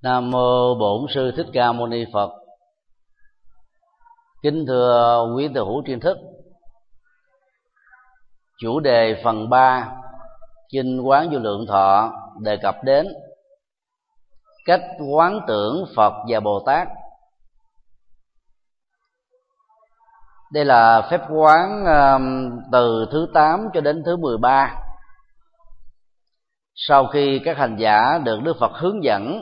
Nam mô Bổn Sư Thích Ca Mâu Ni Phật. Kính thưa quý từ hữu tri thức, chủ đề phần 3 Kinh Quán Vô Lượng Thọ đề cập đến cách quán tưởng Phật và Bồ Tát. Đây là phép quán từ thứ 8 cho đến thứ 13. Sau khi các hành giả được Đức Phật hướng dẫn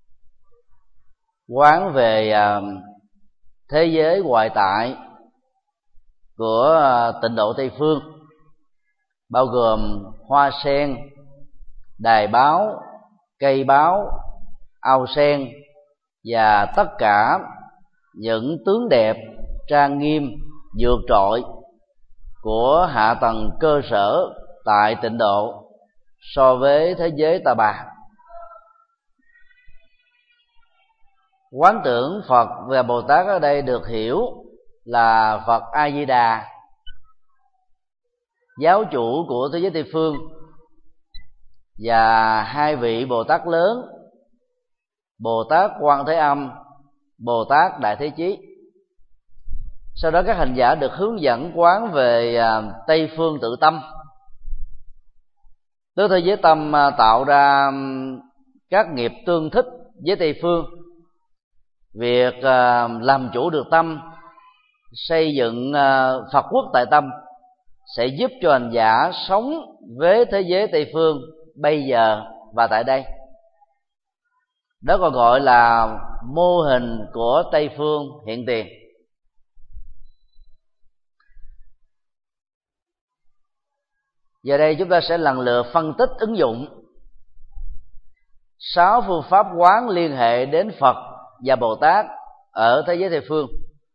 quán về thế giới ngoại tại của tịnh độ Tây Phương, bao gồm hoa sen, đài báo, cây báo, ao sen và tất cả những tướng đẹp trang nghiêm vượt trội của hạ tầng cơ sở tại tịnh độ so với thế giới Ta Bà. Quán tưởng Phật và Bồ Tát ở đây được hiểu là Phật A Di Đà, giáo chủ của thế giới Tây Phương, và hai vị Bồ Tát lớn, Bồ Tát Quan Thế Âm, Bồ Tát Đại Thế Chí. Sau đó các hành giả được hướng dẫn quán về Tây Phương tự tâm. Tứ thế giới tâm tạo ra các nghiệp tương thích với Tây Phương. Việc làm chủ được tâm, xây dựng Phật quốc tại tâm sẽ giúp cho hành giả sống với thế giới Tây Phương bây giờ và tại đây. Đó còn gọi là mô hình của Tây Phương hiện tiền. Giờ đây chúng ta sẽ lần lượt phân tích ứng dụng 6 phương pháp quán liên hệ đến Phật và Bồ Tát ở thế giới Tây Phương.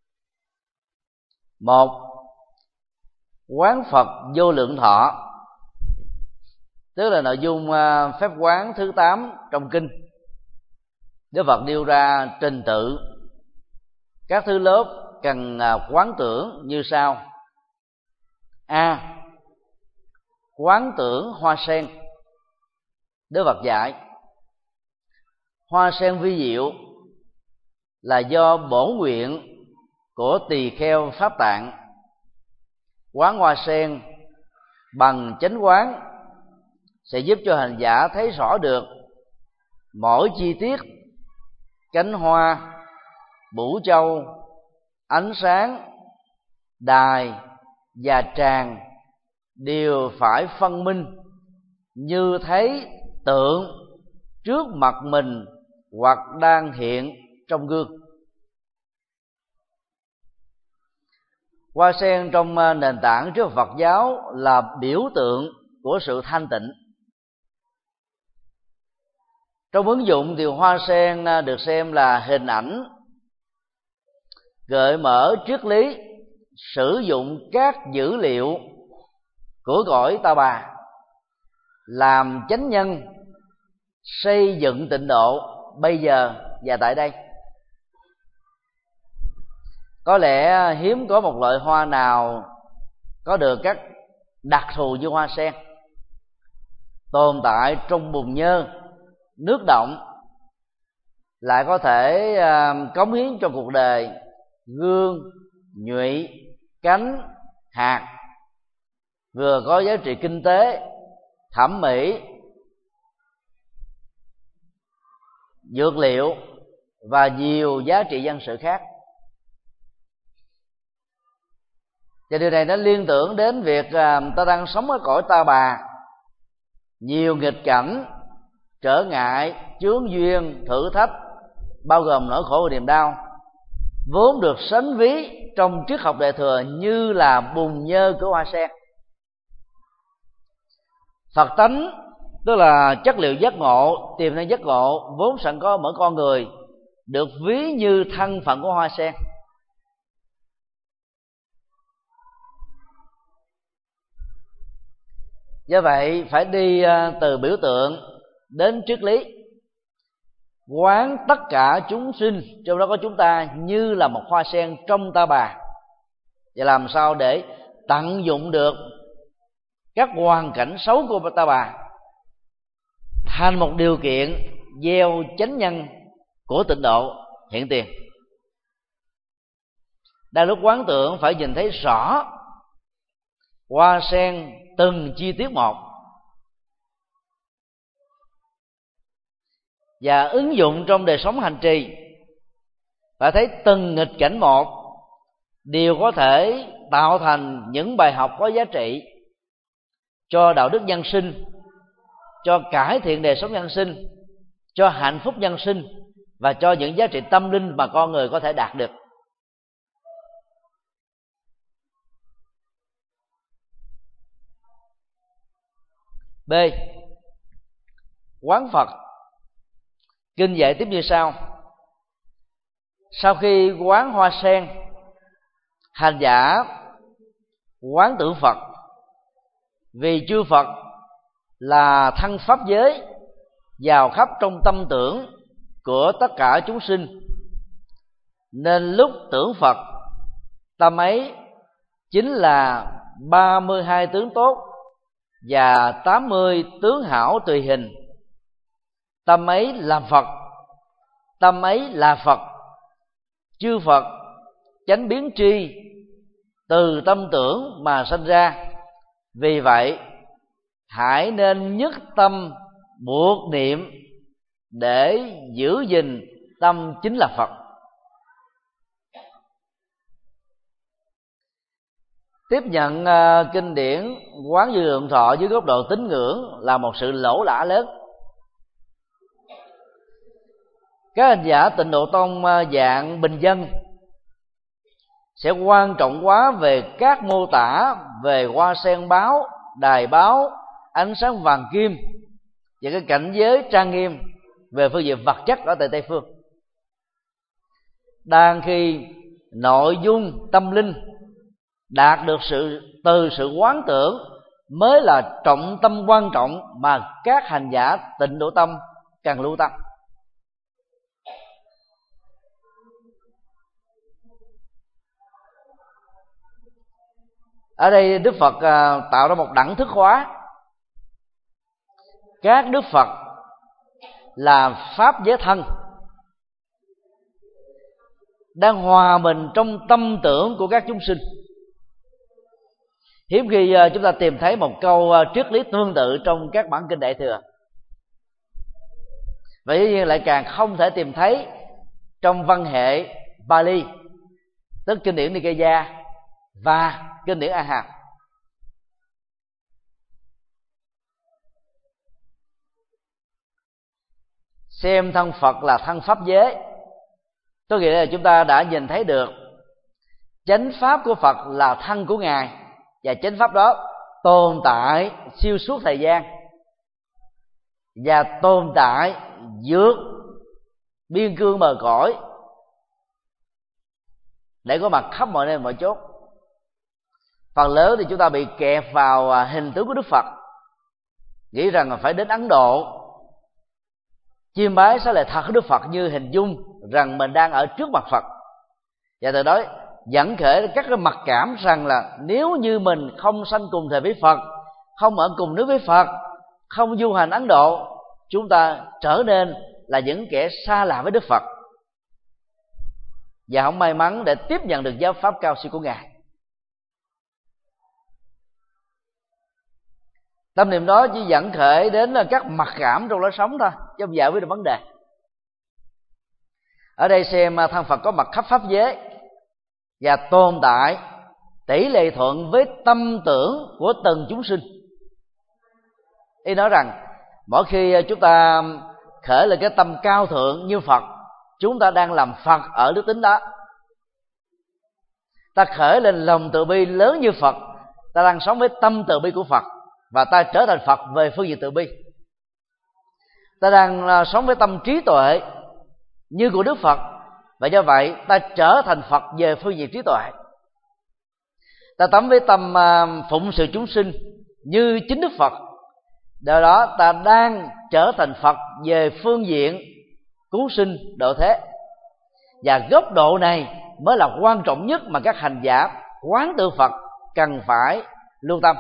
1. Quán Phật vô lượng thọ, tức là nội dung phép quán thứ 8 trong kinh. Đức Phật nêu ra trình tự các thứ lớp cần quán tưởng như sau. A. Quán tưởng hoa sen. Đức Phật dạy hoa sen vi diệu là do bổn nguyện của tỳ kheo Pháp Tạng. Quán hoa sen bằng chánh quán sẽ giúp cho hành giả thấy rõ được mỗi chi tiết, cánh hoa, bủ châu, ánh sáng, đài và tràng đều phải phân minh như thấy tượng trước mặt mình hoặc đang hiện trong gương. Hoa sen trong nền tảng trước Phật giáo là biểu tượng của sự thanh tịnh. Trong ứng dụng thì hoa sen được xem là hình ảnh gợi mở triết lý sử dụng các dữ liệu của cõi Ta Bà làm chánh nhân xây dựng tịnh độ bây giờ và tại đây. Có lẽ hiếm có một loại hoa nào có được các đặc thù như hoa sen, tồn tại trong bùn nhơ, nước động, lại có thể cống hiến cho cuộc đời gương, nhụy, cánh, hạt, vừa có giá trị kinh tế, thẩm mỹ, dược liệu và nhiều giá trị dân sự khác. Và điều này nó liên tưởng đến việc ta đang sống ở cõi Ta Bà, nhiều nghịch cảnh, trở ngại, chướng duyên, thử thách, bao gồm nỗi khổ và niềm đau, vốn được sánh ví trong triết học Đại Thừa như là bùn nhơ của hoa sen. Phật tánh, tức là chất liệu giác ngộ, tiềm năng giác ngộ vốn sẵn có mỗi con người, được ví như thân phận của hoa sen. Do vậy phải đi từ biểu tượng đến triết lý, quán tất cả chúng sinh, trong đó có chúng ta, như là một hoa sen trong Ta Bà, và làm sao để tận dụng được các hoàn cảnh xấu của Ta Bà thành một điều kiện gieo chánh nhân của tịnh độ hiện tiền. Đang lúc quán tưởng phải nhìn thấy rõ hoa sen từng chi tiết một, và ứng dụng trong đời sống hành trì, phải thấy từng nghịch cảnh một đều có thể tạo thành những bài học có giá trị cho đạo đức nhân sinh, cho cải thiện đời sống nhân sinh, cho hạnh phúc nhân sinh, và cho những giá trị tâm linh mà con người có thể đạt được. B. Quán Phật. Kinh dạy tiếp như sau: sau khi quán hoa sen, hành giả quán tưởng Phật, vì chư Phật là thân pháp giới vào khắp trong tâm tưởng của tất cả chúng sinh, nên lúc tưởng Phật, tâm ấy chính là 32 tướng tốt và 80 tướng hảo tùy hình. Tâm ấy là Phật, tâm ấy là Phật. Chư Phật chánh biến tri từ tâm tưởng mà sanh ra. Vì vậy hãy nên nhất tâm buộc niệm để giữ gìn tâm chính là Phật. Tiếp nhận kinh điển Quán Vô Lượng Thọ dưới góc độ tín ngưỡng là một sự lỗ lã lớn. Các hành giả Tịnh Độ Tông dạng bình dân sẽ quan trọng quá về các mô tả về hoa sen báo, đài báo, ánh sáng vàng kim và cái cảnh giới trang nghiêm về phương diện vật chất ở tại Tây Phương. Đang khi nội dung tâm linh đạt được từ sự quán tưởng mới là trọng tâm quan trọng mà các hành giả Tịnh Độ Tông cần lưu tâm. Ở đây Đức Phật tạo ra một đẳng thức hóa. Các Đức Phật là pháp giới thân, đang hòa mình trong tâm tưởng của các chúng sinh. Hiếm khi chúng ta tìm thấy một câu triết lý tương tự trong các bản kinh Đại Thừa. Vậy nhưng lại càng không thể tìm thấy trong văn hệ Pali, tức kinh điển Nikaya và kinh điển A Hàm. Xem thân Phật là thân pháp giới, tôi nghĩ là chúng ta đã nhìn thấy được chánh pháp của Phật là thân của Ngài, và chánh pháp đó tồn tại xuyên suốt thời gian và tồn tại vượt biên cương bờ cõi để có mặt khắp mọi nơi mọi chốt. Phần lớn thì chúng ta bị kẹp vào hình tướng của Đức Phật, nghĩ rằng là phải đến Ấn Độ chiêm bái xá lợi thật của Đức Phật, như hình dung rằng mình đang ở trước mặt Phật, và từ đó dẫn khởi các cái mặc cảm rằng là nếu như mình không sanh cùng thời với Phật, không ở cùng nước với Phật, không du hành Ấn Độ, chúng ta trở nên là những kẻ xa lạ với Đức Phật và không may mắn để tiếp nhận được giáo pháp cao siêu của Ngài. Tâm niệm đó chỉ dẫn khởi đến các mặc cảm trong lối sống thôi, chứ không giải quyết được vấn đề. Ở đây xem thân Phật có mặt khắp pháp giới và tồn tại tỷ lệ thuận với tâm tưởng của từng chúng sinh. Ý nói rằng mỗi khi chúng ta khởi lên cái tâm cao thượng như Phật, chúng ta đang làm Phật ở đức tính đó. Ta khởi lên lòng từ bi lớn như Phật, ta đang sống với tâm từ bi của Phật, và ta trở thành Phật về phương diện từ bi. Ta đang sống với tâm trí tuệ như của Đức Phật, và do vậy ta trở thành Phật về phương diện trí tuệ. Ta tắm với tâm phụng sự chúng sinh như chính Đức Phật, do đó ta đang trở thành Phật về phương diện cứu sinh độ thế. Và góc độ này mới là quan trọng nhất mà các hành giả quán tưởng Phật cần phải lưu tâm.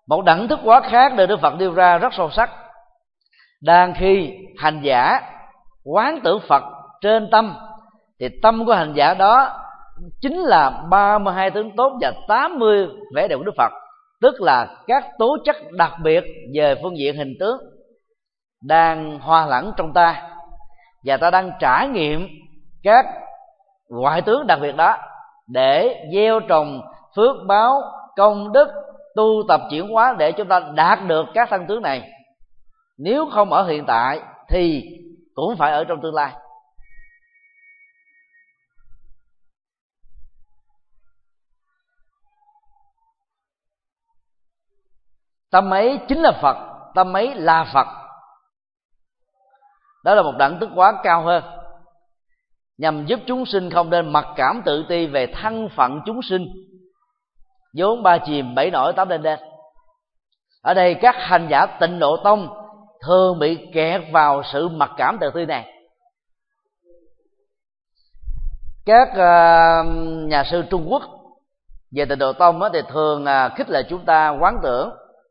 Một đẳng thức hóa khác được Đức Phật nêu ra rất sâu sắc. Đang khi hành giả quán tưởng Phật trên tâm, thì tâm của hành giả đó chính là 32 tướng tốt và 80 vẻ đẹp của Đức Phật, tức là các tố chất đặc biệt về phương diện hình tướng đang hòa lẫn trong ta, và ta đang trải nghiệm các ngoại tướng đặc biệt đó để gieo trồng phước báo, công đức, tu tập chuyển hóa để chúng ta đạt được các thân tướng này. Nếu không ở hiện tại thì cũng phải ở trong tương lai. Tâm ấy chính là Phật, tâm ấy là Phật. Đó là một đẳng thức hóa cao hơn, nhằm giúp chúng sinh không nên mặc cảm tự ti về thân phận chúng sinh, vốn ba chìm bảy nổi tám lên đên. Ở đây các hành giả Tịnh Độ Tông thường bị kẹt vào sự mặc cảm tự ti này. Các nhà sư Trung Quốc về Tịnh Độ Tông thì thường khích lệ chúng ta quán tưởng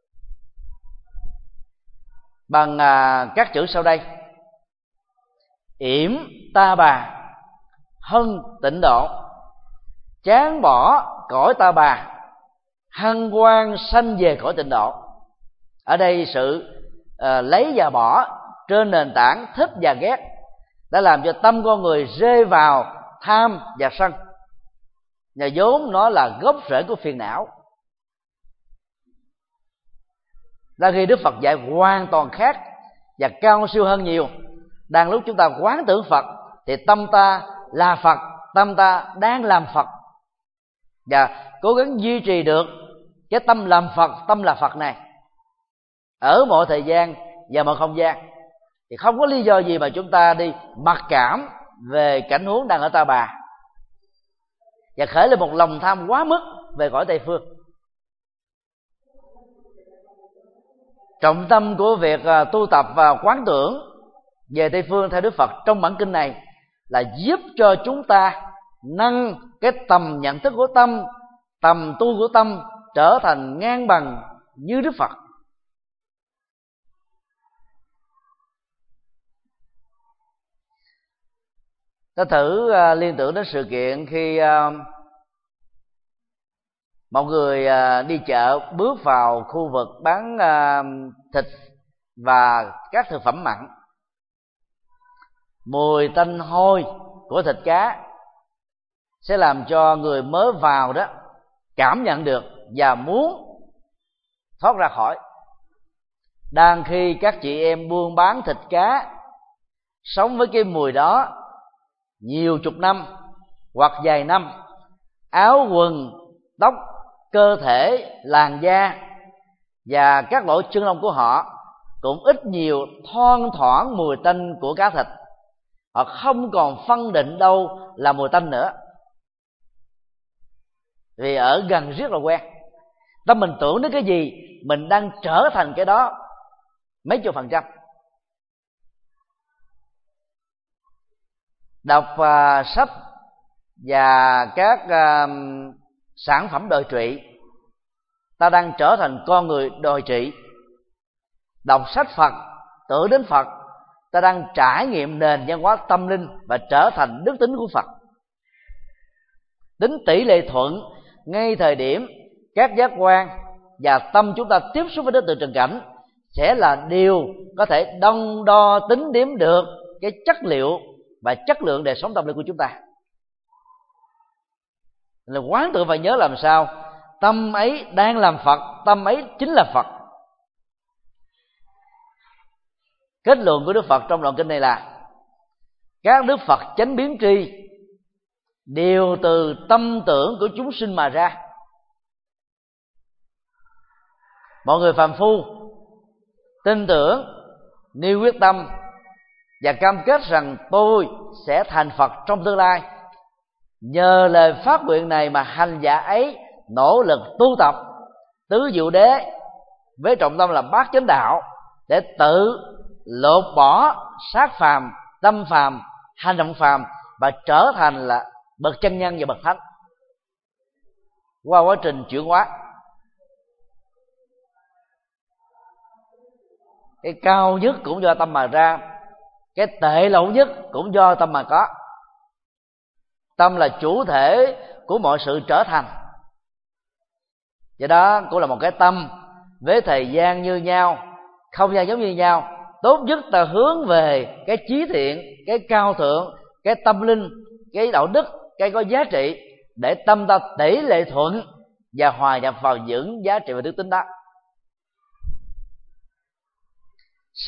bằng các chữ sau đây: yểm ta bà hân tịnh độ, chán bỏ cõi ta bà, hân hoan sanh về cõi tịnh độ. Ở đây sự lấy và bỏ trên nền tảng thích và ghét đã làm cho tâm con người rơi vào tham và sân, và vốn nó là gốc rễ của phiền não. Là khi Đức Phật dạy hoàn toàn khác và cao siêu hơn nhiều. Đang lúc chúng ta quán tưởng Phật thì tâm ta là Phật, tâm ta đang làm Phật, và cố gắng duy trì được cái tâm làm Phật, tâm là Phật này ở mọi thời gian và mọi không gian, thì không có lý do gì mà chúng ta đi mặc cảm về cảnh huống đang ở ta bà và khởi lên một lòng tham quá mức về cõi Tây Phương. Trọng tâm của việc tu tập và quán tưởng về Tây Phương theo Đức Phật trong bản kinh này là giúp cho chúng ta nâng cái tầm nhận thức của tâm, tầm tu của tâm trở thành ngang bằng như Đức Phật. Ta thử liên tưởng đến sự kiện khi một người đi chợ bước vào khu vực bán thịt và các thực phẩm mặn. Mùi tanh hôi của thịt cá sẽ làm cho người mới vào đó cảm nhận được và muốn thoát ra khỏi. Đang khi các chị em buôn bán thịt cá sống với cái mùi đó nhiều chục năm hoặc vài năm, áo quần, tóc, cơ thể, làn da và các lỗ chân lông của họ cũng ít nhiều thoang thoảng mùi tanh của cá thịt. Họ không còn phân định đâu là mùi tanh nữa, vì ở gần rất là quen. Tâm mình tưởng đến cái gì, mình đang trở thành cái đó mấy chục %. Đọc sách và các sản phẩm đồi trụy, ta đang trở thành con người đồi trụy. Đọc sách Phật, tưởng đến Phật, ta đang trải nghiệm nền văn hóa tâm linh và trở thành đức tính của Phật. Tính tỷ lệ thuận ngay thời điểm các giác quan và tâm chúng ta tiếp xúc với đối tượng trần cảnh sẽ là điều có thể đong đo tính đếm được cái chất liệu và chất lượng đời sống tâm linh của chúng ta. Là quán tự phải nhớ làm sao tâm ấy đang làm Phật, tâm ấy chính là Phật. Kết luận của Đức Phật trong đoạn kinh này là các đức Phật chánh biến tri đều từ tâm tưởng của chúng sinh mà ra. Mọi người phàm phu tin tưởng, nêu quyết tâm và cam kết rằng tôi sẽ thành Phật trong tương lai. Nhờ lời phát nguyện này mà hành giả ấy nỗ lực tu tập tứ diệu đế với trọng tâm là bát chánh đạo để tự lột bỏ sát phàm, tâm phàm, hành động phàm và trở thành là bậc chân nhân và bậc thánh qua quá trình chuyển hóa. cái cao nhất cũng do tâm mà ra, cái tệ lậu nhất cũng do tâm mà có. Tâm là chủ thể của mọi sự trở thành. Do đó cũng là một cái tâm với thời gian như nhau, không gian giống như nhau. Tốt nhất ta hướng về cái chí thiện, cái cao thượng, cái tâm linh, cái đạo đức, cái có giá trị, để tâm ta tỷ lệ thuận và hòa nhập vào những giá trị và đức tính đó. C.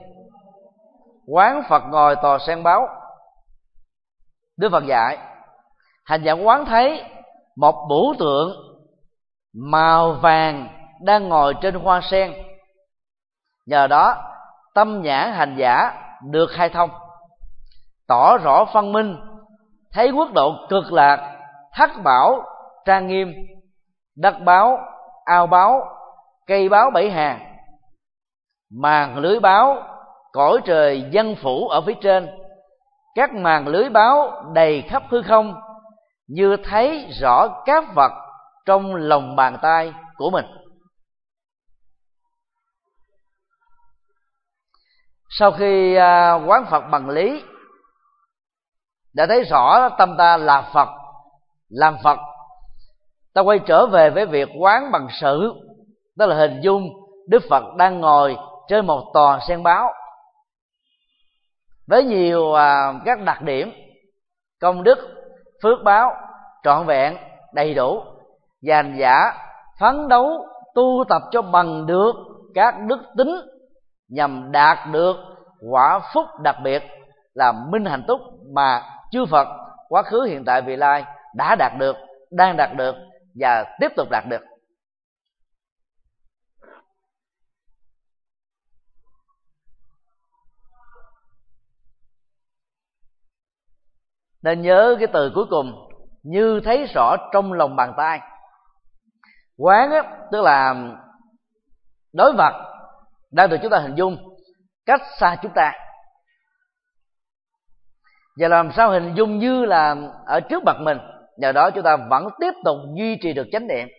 Quán Phật ngồi tòa sen báo. Đức Phật dạy hành giả quán thấy một bửu tượng màu vàng đang ngồi trên hoa sen. Nhờ đó tâm nhãn hành giả được khai thông, tỏ rõ phân minh, thấy quốc độ cực lạc, thất bảo trang nghiêm, đất báo, ao báo, cây báo bảy hàng, màn lưới báo, cõi trời dân phủ ở phía trên. Các màn lưới báo đầy khắp hư không, như thấy rõ các vật trong lòng bàn tay của mình. Sau khi quán Phật bằng lý, đã thấy rõ tâm ta là Phật, làm Phật, ta quay trở về với việc quán bằng sự, đó là hình dung Đức Phật đang ngồi trên một tòa sen báo với nhiều các đặc điểm công đức, phước báo trọn vẹn, đầy đủ, và hành giả phấn đấu tu tập cho bằng được các đức tính nhằm đạt được quả phúc đặc biệt là minh hạnh túc mà chư Phật quá khứ, hiện tại, vị lai đã đạt được, đang đạt được và tiếp tục đạt được. Nên nhớ cái từ cuối cùng, như thấy rõ trong lòng bàn tay. Quán á, tức là đối vật đang được chúng ta hình dung cách xa chúng ta, và làm sao hình dung như là ở trước mặt mình. Nhờ đó chúng ta vẫn tiếp tục duy trì được chánh niệm.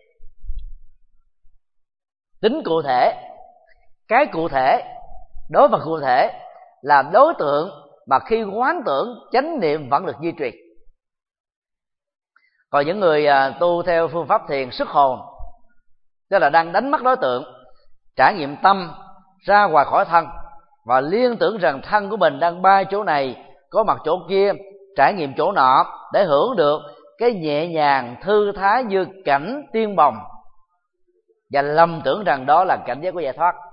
Tính cụ thể, cái cụ thể, đối vật cụ thể là đối tượng mà khi quán tưởng, chánh niệm vẫn được duy trì. Còn những người tu theo phương pháp thiền xuất hồn, tức là đang đánh mất đối tượng, trải nghiệm tâm ra ngoài khỏi thân và liên tưởng rằng thân của mình đang bay chỗ này, có mặt chỗ kia, trải nghiệm chỗ nọ, để hưởng được cái nhẹ nhàng thư thái như cảnh tiên bồng, và lầm tưởng rằng đó là cảnh giới của giải thoát.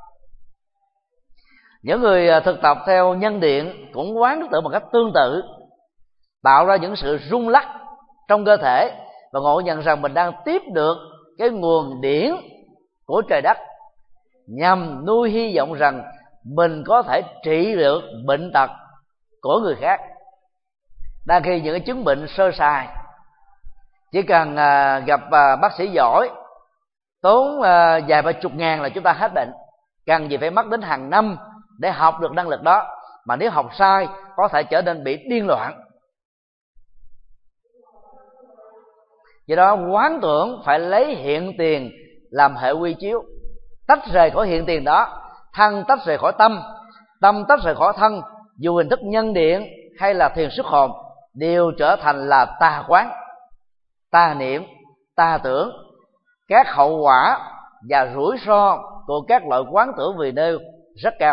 Những người thực tập theo nhân điện cũng quán tưởng một cách tương tự, tạo ra những sự rung lắc trong cơ thể và ngộ nhận rằng mình đang tiếp được cái nguồn điển của trời đất, nhằm nuôi hy vọng rằng mình có thể trị được bệnh tật của người khác. Đang khi những cái chứng bệnh sơ sài, chỉ cần gặp bác sĩ giỏi, tốn vài ba chục ngàn là chúng ta hết bệnh. Cần gì phải mất đến hàng năm để học được năng lực đó, mà nếu học sai có thể trở nên bị điên loạn. Do đó quán tưởng phải lấy hiện tiền làm hệ quy chiếu, tách rời khỏi hiện tiền đó, thân tách rời khỏi tâm, tâm tách rời khỏi thân, dù hình thức nhân điện hay là thiền xuất hồn đều trở thành là tà quán, tà niệm, tà tưởng. Các hậu quả và rủi ro của các loại quán tưởng vừa nêu rất cao.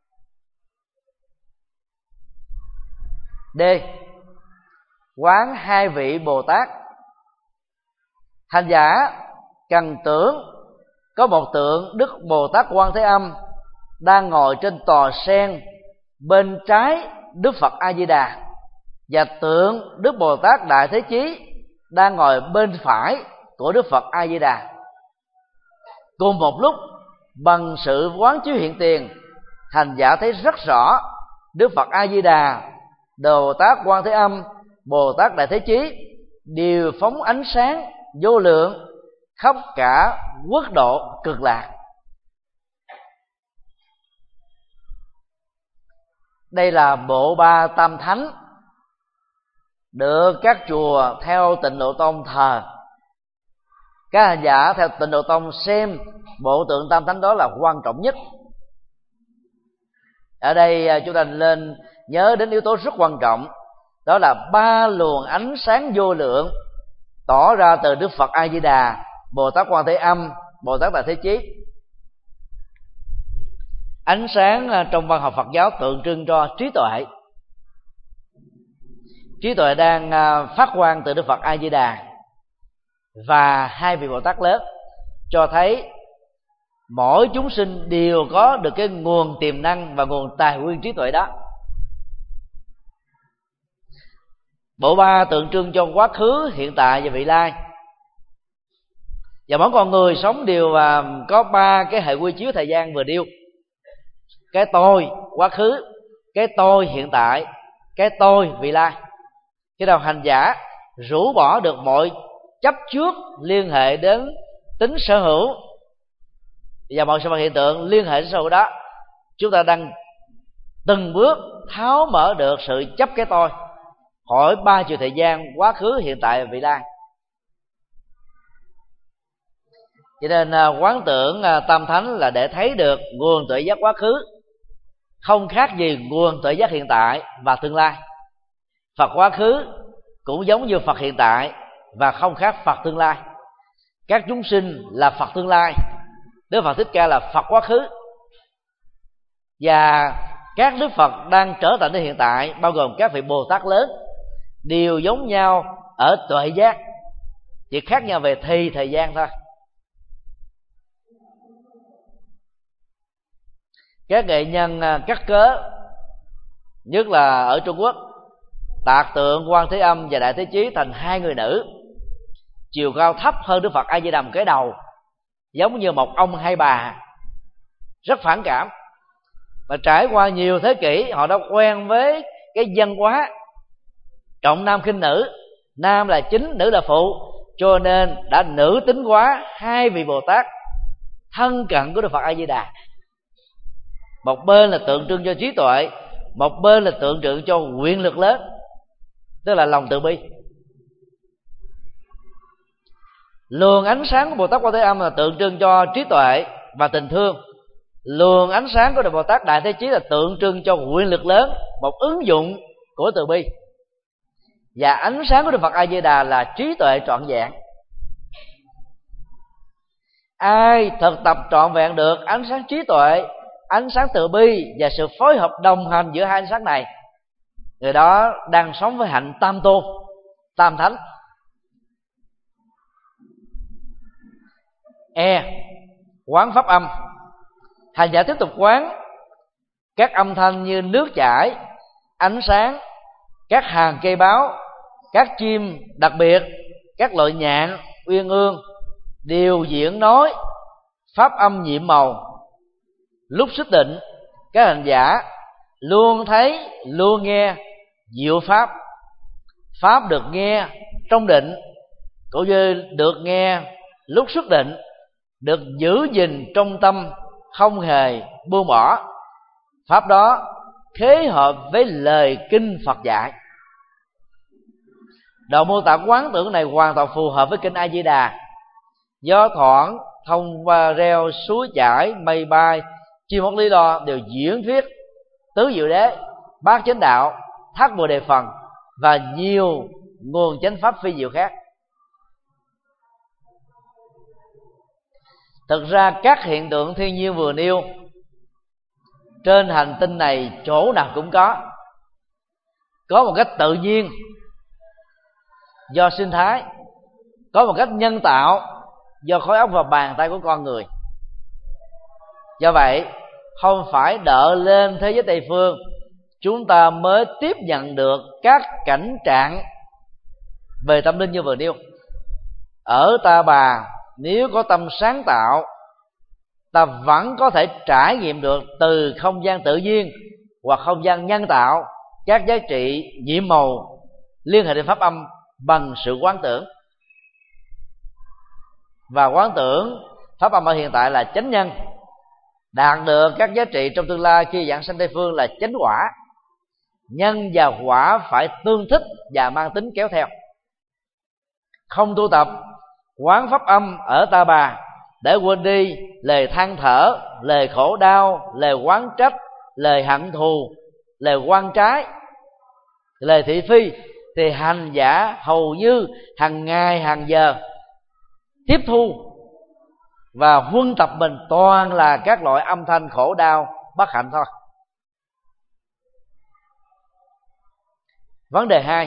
D. Quán hai vị Bồ Tát. Hành giả cần tưởng có một tượng Đức Bồ Tát Quan Thế Âm đang ngồi trên tòa sen bên trái Đức Phật A Di Đà, và tượng Đức Bồ Tát Đại Thế Chí đang ngồi bên phải của Đức Phật A Di Đà. Cùng một lúc, bằng sự quán chiếu hiện tiền, hành giả thấy rất rõ Đức Phật A Di Đà, Bồ Tát Quan Thế Âm, Bồ Tát Đại Thế Chí đều phóng ánh sáng vô lượng khắp cả quốc độ cực lạc. Đây là bộ ba tam thánh được các chùa theo Tịnh Độ Tông thờ. Các hành giả theo Tịnh Độ Tông xem bộ tượng tam thánh đó là quan trọng nhất. Ở đây chúng ta nên nhớ đến yếu tố rất quan trọng, đó là 3 luồng ánh sáng vô lượng tỏ ra từ Đức Phật A Di Đà, Bồ Tát Quan Thế Âm, Bồ Tát Đại Thế Chí. Ánh sáng trong văn học Phật giáo tượng trưng cho trí tuệ. Trí tuệ đang phát quang từ Đức Phật A Di Đà và 2 vị Bồ Tát lớn, cho thấy mỗi chúng sinh đều có được cái nguồn tiềm năng và nguồn tài nguyên trí tuệ đó. Bộ ba tượng trưng cho quá khứ, hiện tại và vị lai. Và mỗi con người sống đều có 3 cái hệ quy chiếu thời gian vừa điêu: cái tôi quá khứ, cái tôi hiện tại, cái tôi vị lai. Khi nào hành giả rũ bỏ được mọi chấp trước liên hệ đến tính sở hữu và mọi sự vật hiện tượng liên hệ đến sở hữu đó, chúng ta đang từng bước tháo mở được sự chấp cái tôi khỏi 3 chiều thời gian quá khứ, hiện tại và vị lai. Cho nên quán tưởng tam thánh là để thấy được nguồn tuệ giác quá khứ không khác gì nguồn tuệ giác hiện tại và tương lai. Phật quá khứ cũng giống như Phật hiện tại và không khác Phật tương lai. Các chúng sinh là Phật tương lai, Đức Phật Thích Ca là Phật quá khứ, và các Đức Phật đang trở thành đến hiện tại, bao gồm các vị Bồ Tát lớn, đều giống nhau ở tuệ giác, chỉ khác nhau về thời gian thôi. Các nghệ nhân cắt cớ, nhất là ở Trung Quốc, tạc tượng Quan Thế Âm và Đại Thế Chí thành 2 người nữ, chiều cao thấp hơn Đức Phật A Di Đà một cái đầu, giống như một ông hai bà, rất phản cảm. Và trải qua nhiều thế kỷ, họ đã quen với cái văn hóa trọng nam khinh nữ, nam là chính, nữ là phụ, cho nên đã nữ tính hóa 2 vị Bồ Tát thân cận của Đức Phật A Di Đà. Một bên là tượng trưng cho trí tuệ, một bên là tượng trưng cho quyền lực lớn, tức là lòng từ bi. Luồng ánh sáng của Bồ Tát Quan Thế Âm là tượng trưng cho trí tuệ và tình thương. Luồng ánh sáng của Đức Bồ Tát Đại Thế Chí là tượng trưng cho quyền lực lớn, một ứng dụng của từ bi. Và ánh sáng của Đức Phật A Di Đà là trí tuệ trọn vẹn. Ai thực tập trọn vẹn được ánh sáng trí tuệ, ánh sáng từ bi và sự phối hợp đồng hành giữa 2 ánh sáng này, người đó đang sống với hạnh tam tôn, tam thánh. Quán pháp âm. Hành giả tiếp tục quán các âm thanh như nước chảy, ánh sáng, các hàng cây báo, các chim đặc biệt, các loại nhạn, uyên ương, điều diễn nói, pháp âm nhiệm màu. Lúc xuất định, các hành giả luôn thấy, luôn nghe diệu pháp. Pháp được nghe trong định cũng như được nghe lúc xuất định, được giữ gìn trong tâm, không hề buông bỏ. Pháp đó khế hợp với lời kinh Phật dạy. Đoạn mô tả quán tưởng này hoàn toàn phù hợp với kinh A Di Đà. Gió thoảng, thông qua reo, suối chảy, mây bay, chim hót lý lo đều diễn thuyết tứ diệu đế, bát chánh đạo, thác bồ đề phần và nhiều nguồn chánh pháp phi diệu khác. Thực ra các hiện tượng thiên nhiên vừa nêu trên hành tinh này chỗ nào cũng có một cách tự nhiên do sinh thái, có một cách nhân tạo do khối óc và bàn tay của con người. Do vậy, không phải đợi lên thế giới Tây phương chúng ta mới tiếp nhận được các cảnh trạng về tâm linh như vừa nêu. Ở Ta Bà, nếu có tâm sáng tạo, ta vẫn có thể trải nghiệm được từ không gian tự nhiên hoặc không gian nhân tạo các giá trị nhiệm màu liên hệ đến pháp âm bằng sự quán tưởng. Và quán tưởng pháp âm ở hiện tại là chánh nhân, đạt được các giá trị trong tương lai khi giảng sanh Tây phương là chánh quả. Nhân và quả phải tương thích và mang tính kéo theo. Không tu tập quán pháp âm ở Ta Bà để quên đi lời than thở, lời khổ đau, lời oán trách, lời hận thù, lời oan trái, lời thị phi, thì hành giả hầu như hàng ngày hàng giờ tiếp thu và huân tập mình toàn là các loại âm thanh khổ đau bất hạnh thôi. Vấn đề 2,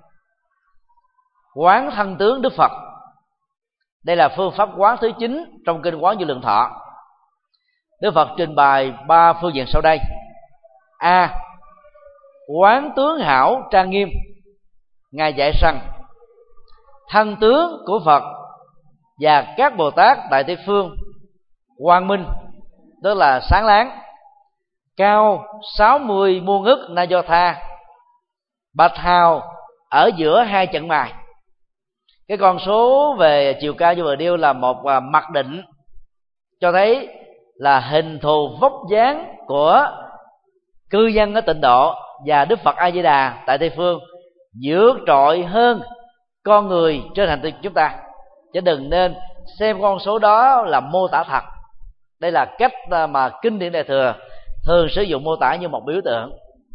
quán thân tướng Đức Phật. Đây là phương pháp quán thứ 9 trong kinh Quán Vô Lượng Thọ. Đức Phật trình bày 3 phương diện sau đây. A. Quán tướng hảo trang nghiêm. Ngài dạy rằng thân tướng của Phật và các Bồ Tát tại Tây Phương quang minh, tức là sáng láng, cao 60 muôn ức na do tha, bạch hào ở giữa hai trận mày. Cái con số về chiều cao như vừa nêu là một mặc định cho thấy là hình thù vóc dáng của cư dân ở Tịnh Độ và Đức Phật A Di Đà tại Tây Phương vượt trội hơn con người trên hành tinh chúng ta, chứ đừng nên xem con số đó là mô tả thật. Đây là cách mà kinh điển Đại Thừa thường sử dụng mô tả như một biểu tượng.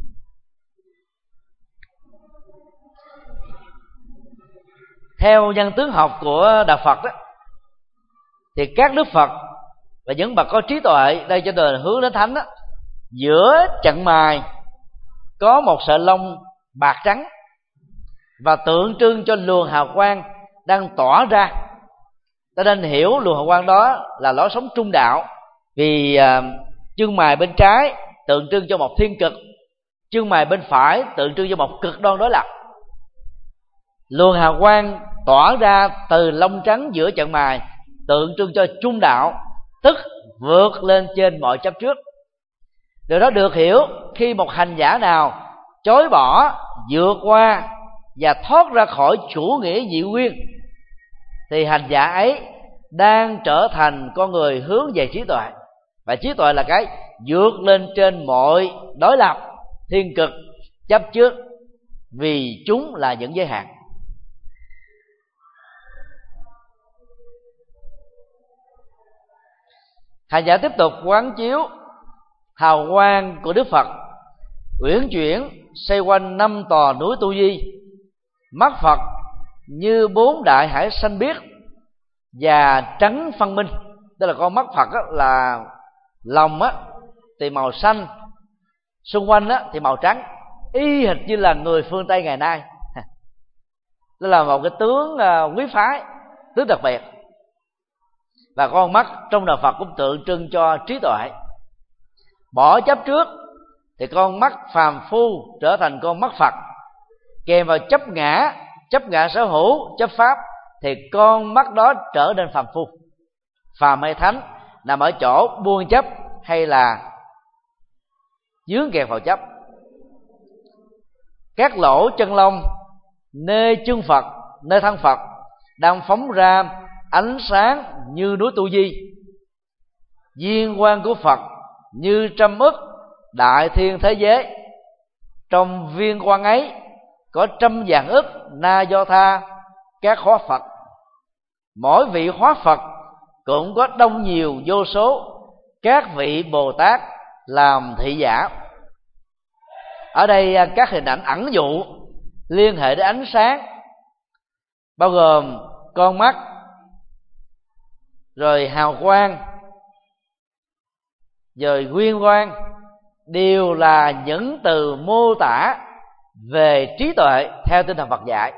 Theo nhân tướng học của đạo Phật đó, thì các Đức Phật và những bậc có trí tuệ, đây trên đời hướng đến thánh đó, giữa chận mày có một sợi lông bạc trắng và tượng trưng cho luồng hào quang đang tỏa ra. Ta nên hiểu luồng hào quang đó là lối sống trung đạo, vì chân mày bên trái tượng trưng cho một thiên cực, chân mày bên phải tượng trưng cho một cực đoan đối lập. Luồng hào quang tỏa ra từ lông trắng giữa chận mày tượng trưng cho trung đạo, tức vượt lên trên mọi chấp trước. Điều đó được hiểu khi một hành giả nào chối bỏ, vượt qua và thoát ra khỏi chủ nghĩa nhị nguyên, thì hành giả ấy đang trở thành con người hướng về trí tuệ. Và trí tuệ là cái vượt lên trên mọi đối lập, thiên cực, chấp trước, vì chúng là những giới hạn. Hành giả tiếp tục quán chiếu hào quang của Đức Phật uyển chuyển xoay quanh 5 tòa núi Tu Di. Mắt Phật như 4 đại hải xanh biếc và trắng phân minh, tức là con mắt Phật là lòng thì màu xanh, xung quanh thì màu trắng, y hệt như là người phương Tây ngày nay. Đó là một cái tướng quý phái, tướng đặc biệt. Và con mắt trong đạo Phật cũng tượng trưng cho trí tuệ. Bỏ chấp trước thì con mắt phàm phu trở thành con mắt Phật. Kèm vào chấp ngã sở hữu, chấp pháp, thì con mắt đó trở nên phàm phu. Phàm hay thánh nằm ở chỗ buông chấp hay là dướng kẹt vào chấp. Các lỗ chân lông nơi chân Phật, nơi thân Phật đang phóng ra ánh sáng như núi Tu Di. Viên quang của Phật như trăm ức đại thiên thế giới. Trong viên quang ấy có trăm vạn ức na do tha các hóa Phật. Mỗi vị hóa Phật cũng có đông nhiều vô số các vị Bồ Tát làm thị giả. Ở đây các hình ảnh ẩn dụ liên hệ đến ánh sáng, bao gồm con mắt, rồi hào quang, rồi nguyên quang, đều là những từ mô tả về trí tuệ theo tinh thần Phật dạy.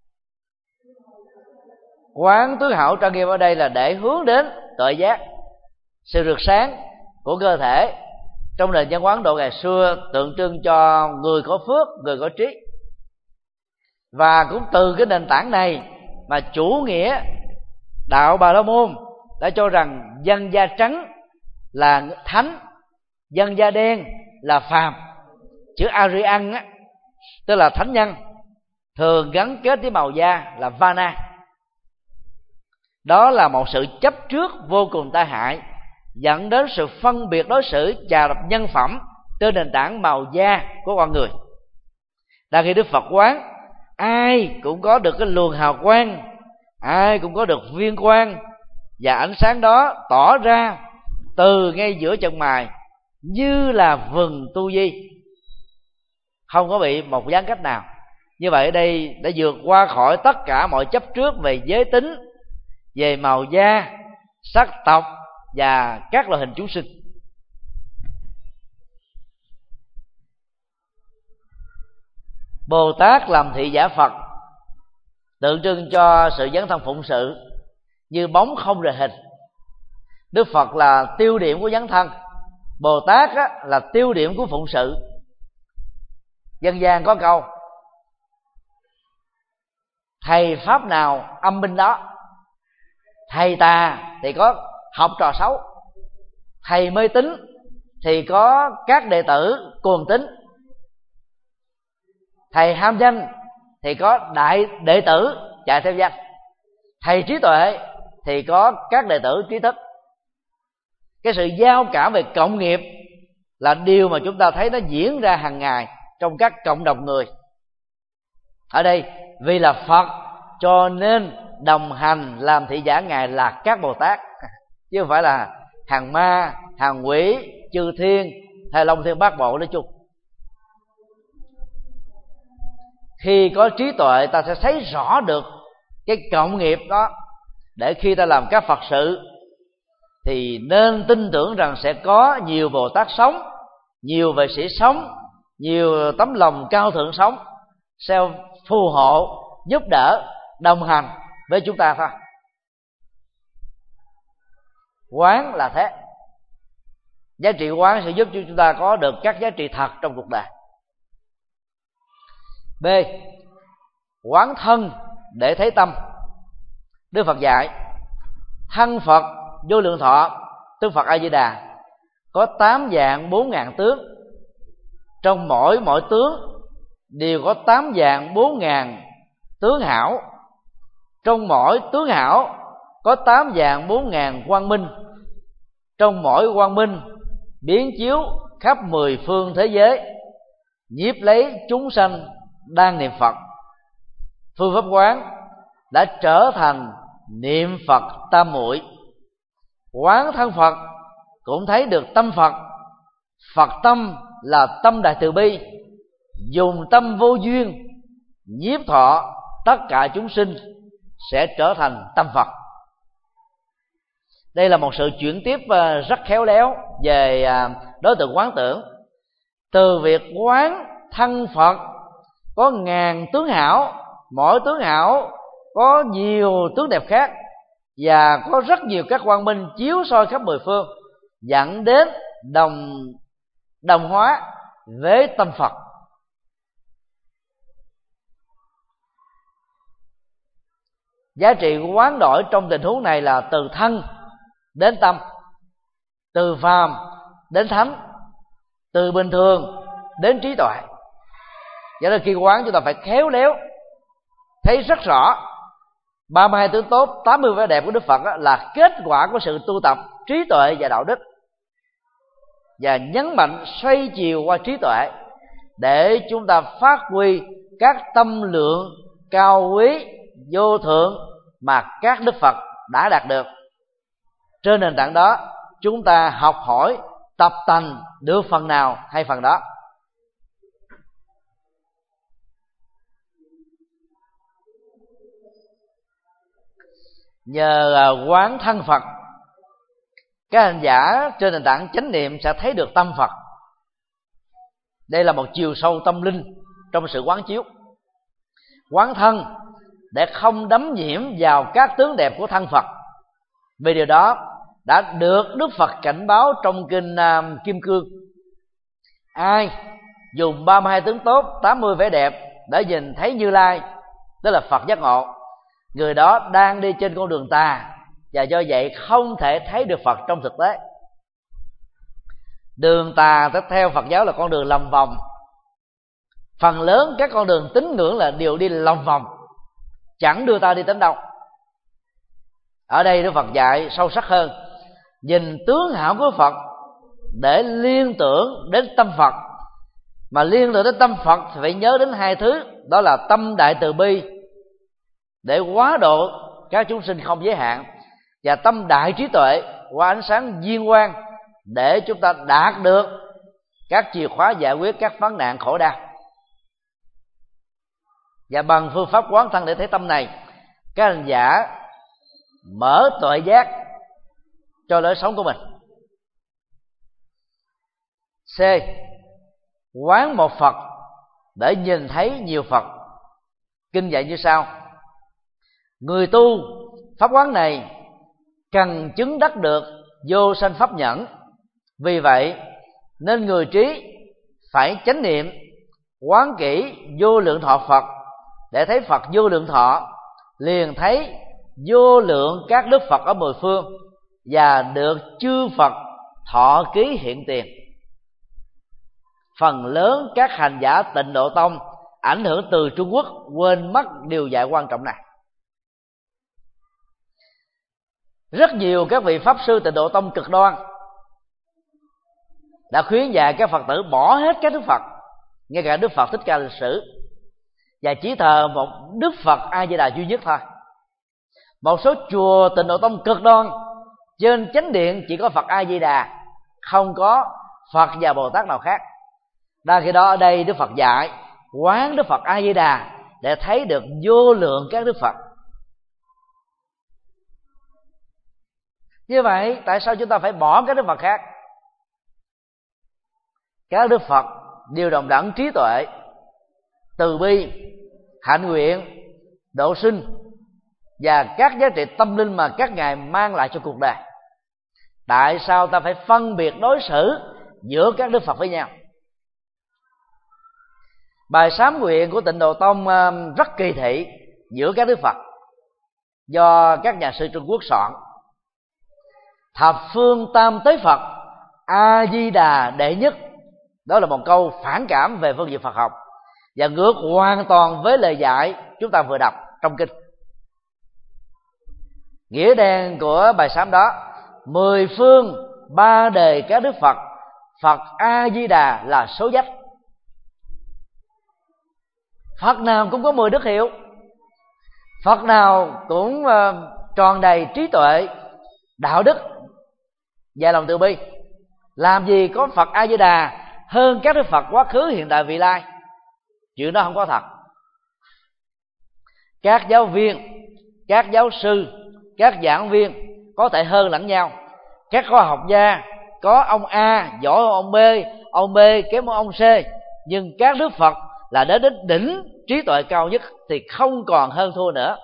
Quán tướng hảo trang nghiêm ở đây là để hướng đến tuệ giác, sự rực sáng của cơ thể. Trong nền văn hóa Ấn Độ ngày xưa tượng trưng cho người có phước, người có trí. Và cũng từ cái nền tảng này mà chủ nghĩa đạo Bà La Môn đã cho rằng dân da trắng là thánh, dân da đen là phàm. Chữ Aryan tức là thánh nhân, thường gắn kết với màu da là Vana. Đó là một sự chấp trước vô cùng tai hại, dẫn đến sự phân biệt đối xử chà đạp nhân phẩm trên nền tảng màu da của con người. Đang khi Đức Phật quán, ai cũng có được cái luồng hào quang, ai cũng có được viên quang, và ánh sáng đó tỏ ra từ ngay giữa chân mày như là vừng tu di, không có bị một gián cách nào. Như vậy ở đây đã vượt qua khỏi tất cả mọi chấp trước về giới tính, về màu da, sắc tộc và các loại hình chúng sinh. Bồ Tát làm thị giả Phật, tượng trưng cho sự dấn thân phụng sự, như bóng không rời hình. Đức Phật là tiêu điểm của dấn thân, Bồ Tát là tiêu điểm của phụng sự. Dân gian có câu: thầy pháp nào âm binh đó. Thầy tà thì có học trò xấu, thầy mê tín thì có các đệ tử cuồng tín, thầy ham danh thì có đại đệ tử chạy theo danh, thầy trí tuệ thì có các đệ tử trí thức. Cái sự giao cảm về cộng nghiệp là điều mà chúng ta thấy nó diễn ra hàng ngày trong các cộng đồng người. Ở đây vì là Phật cho nên đồng hành làm thị giả Ngài là các Bồ Tát, chứ không phải là hàng ma, hàng quỷ, chư thiên hay Long Thiên Bát Bộ nói chung. Khi có trí tuệ ta sẽ thấy rõ được cái cộng nghiệp đó, để khi ta làm các Phật sự thì nên tin tưởng rằng sẽ có nhiều Bồ Tát sống, nhiều vệ sĩ sống, nhiều tấm lòng cao thượng sống, sẽ phù hộ, giúp đỡ, đồng hành với chúng ta thôi. Quán là thế. Giá trị quán sẽ giúp cho chúng ta có được các giá trị thật trong cuộc đời. B. Quán thân để thấy tâm. Đức Phật dạy thân Phật vô lượng thọ, tức Phật A Di Đà, có 8 dạng 4.000 tướng. Trong mỗi tướng đều có 8 dạng 4.000 tướng hảo. Trong mỗi tướng hảo có 8 dạng 4.000 quang minh. Trong mỗi quang minh biến chiếu khắp 10 phương thế giới, nhiếp lấy chúng sanh đang niệm Phật. Phương pháp quán đã trở thành niệm Phật tam muội. Quán thân Phật cũng thấy được tâm Phật. Phật tâm là tâm đại từ bi, dùng tâm vô duyên nhiếp thọ tất cả chúng sinh sẽ trở thành tâm Phật. Đây là một sự chuyển tiếp rất khéo léo về đối tượng quán tưởng. Từ việc quán thân Phật có 1000 tướng hảo, mỗi tướng hảo có nhiều tướng đẹp khác, và có rất nhiều các quang minh chiếu soi khắp 10 phương, dẫn đến đồng hóa với tâm Phật. Giá trị của quán đổi trong tình huống này là từ thân đến tâm, từ phàm đến thánh, từ bình thường đến trí tuệ. Cho nên khi quán chúng ta phải khéo léo, thấy rất rõ 32 tướng tốt, 80 vẻ đẹp của Đức Phật là kết quả của sự tu tập trí tuệ và đạo đức, và nhấn mạnh xoay chiều qua trí tuệ để chúng ta phát huy các tâm lượng cao quý vô thượng mà các Đức Phật đã đạt được. Trên nền tảng đó chúng ta học hỏi, tập tành được phần nào hay phần đó. Nhờ quán thân Phật, các hành giả trên nền tảng chánh niệm sẽ thấy được tâm Phật. Đây là một chiều sâu tâm linh trong sự quán chiếu. Quán thân để không đắm nhiễm vào các tướng đẹp của thân Phật. Vì điều đó đã được Đức Phật cảnh báo trong kinh Kim Cương. Ai dùng 32 tướng tốt, 80 vẻ đẹp để nhìn thấy Như Lai, tức là Phật giác ngộ, người đó đang đi trên con đường tà, và do vậy không thể thấy được Phật trong thực tế. Đường tà theo Phật giáo là con đường lòng vòng. Phần lớn các con đường tín ngưỡng là đều đi lòng vòng, chẳng đưa ta đi đến đâu. Ở đây Đức Phật dạy sâu sắc hơn: nhìn tướng hảo của Phật để liên tưởng đến tâm Phật. Mà liên tưởng đến tâm Phật thì phải nhớ đến hai thứ, đó là tâm đại từ bi để hóa độ các chúng sinh không giới hạn, và tâm đại trí tuệ qua ánh sáng viên quang để chúng ta đạt được các chìa khóa giải quyết các vấn nạn khổ đau. Và bằng phương pháp quán thân để thấy tâm này, các hành giả mở tuệ giác cho lối sống của mình. C. Quán một Phật để nhìn thấy nhiều Phật. Kinh dạy như sau: người tu pháp quán này cần chứng đắc được vô sanh pháp nhẫn. Vì vậy nên người trí phải chánh niệm quán kỹ vô lượng thọ Phật, để thấy Phật vô lượng thọ liền thấy vô lượng các đức Phật ở mười phương, và được chư Phật thọ ký hiện tiền. Phần lớn các hành giả Tịnh Độ Tông ảnh hưởng từ Trung Quốc quên mất điều dạy quan trọng này. Rất nhiều các vị pháp sư Tịnh Độ Tông cực đoan đã khuyến dạy các Phật tử bỏ hết các đức Phật, ngay cả Đức Phật Thích Ca lịch sử, và chỉ thờ một Đức Phật A Di Đà duy nhất thôi. Một số chùa Tịnh Độ Tông cực đoan, trên chánh điện chỉ có Phật A Di Đà, không có Phật và Bồ Tát nào khác. Đang khi đó ở đây Đức Phật dạy quán Đức Phật A Di Đà để thấy được vô lượng các đức Phật. Như vậy tại sao chúng ta phải bỏ các đức Phật khác? Các đức Phật đều đồng đẳng trí tuệ, từ bi, hạnh nguyện, độ sinh và các giá trị tâm linh mà các ngài mang lại cho cuộc đời. Tại sao ta phải phân biệt đối xử giữa các đức Phật với nhau? Bài sám nguyện của Tịnh Độ Tông rất kỳ thị giữa các đức Phật, do các nhà sư Trung Quốc soạn. Thập phương tam tế Phật, A Di Đà đệ nhất. Đó là một câu phản cảm về phương diện Phật học, và ngược hoàn toàn với lời dạy chúng ta vừa đọc trong kinh. Nghĩa đen của bài sám đó: mười phương ba đề các đức Phật, Phật A Di Đà là số dách. Phật nào cũng có 10 đức hiệu, Phật nào cũng tròn đầy trí tuệ, đạo đức và lòng từ bi. Làm gì có Phật A Di Đà hơn các đức Phật quá khứ, hiện tại, vị lai? Chuyện đó không có thật. Các giáo viên, các giáo sư, các giảng viên có thể hơn lẫn nhau. Các khoa học gia có ông A giỏi hơn ông B kém hơn ông C, nhưng các đức Phật là đến đỉnh trí tuệ cao nhất thì không còn hơn thua nữa.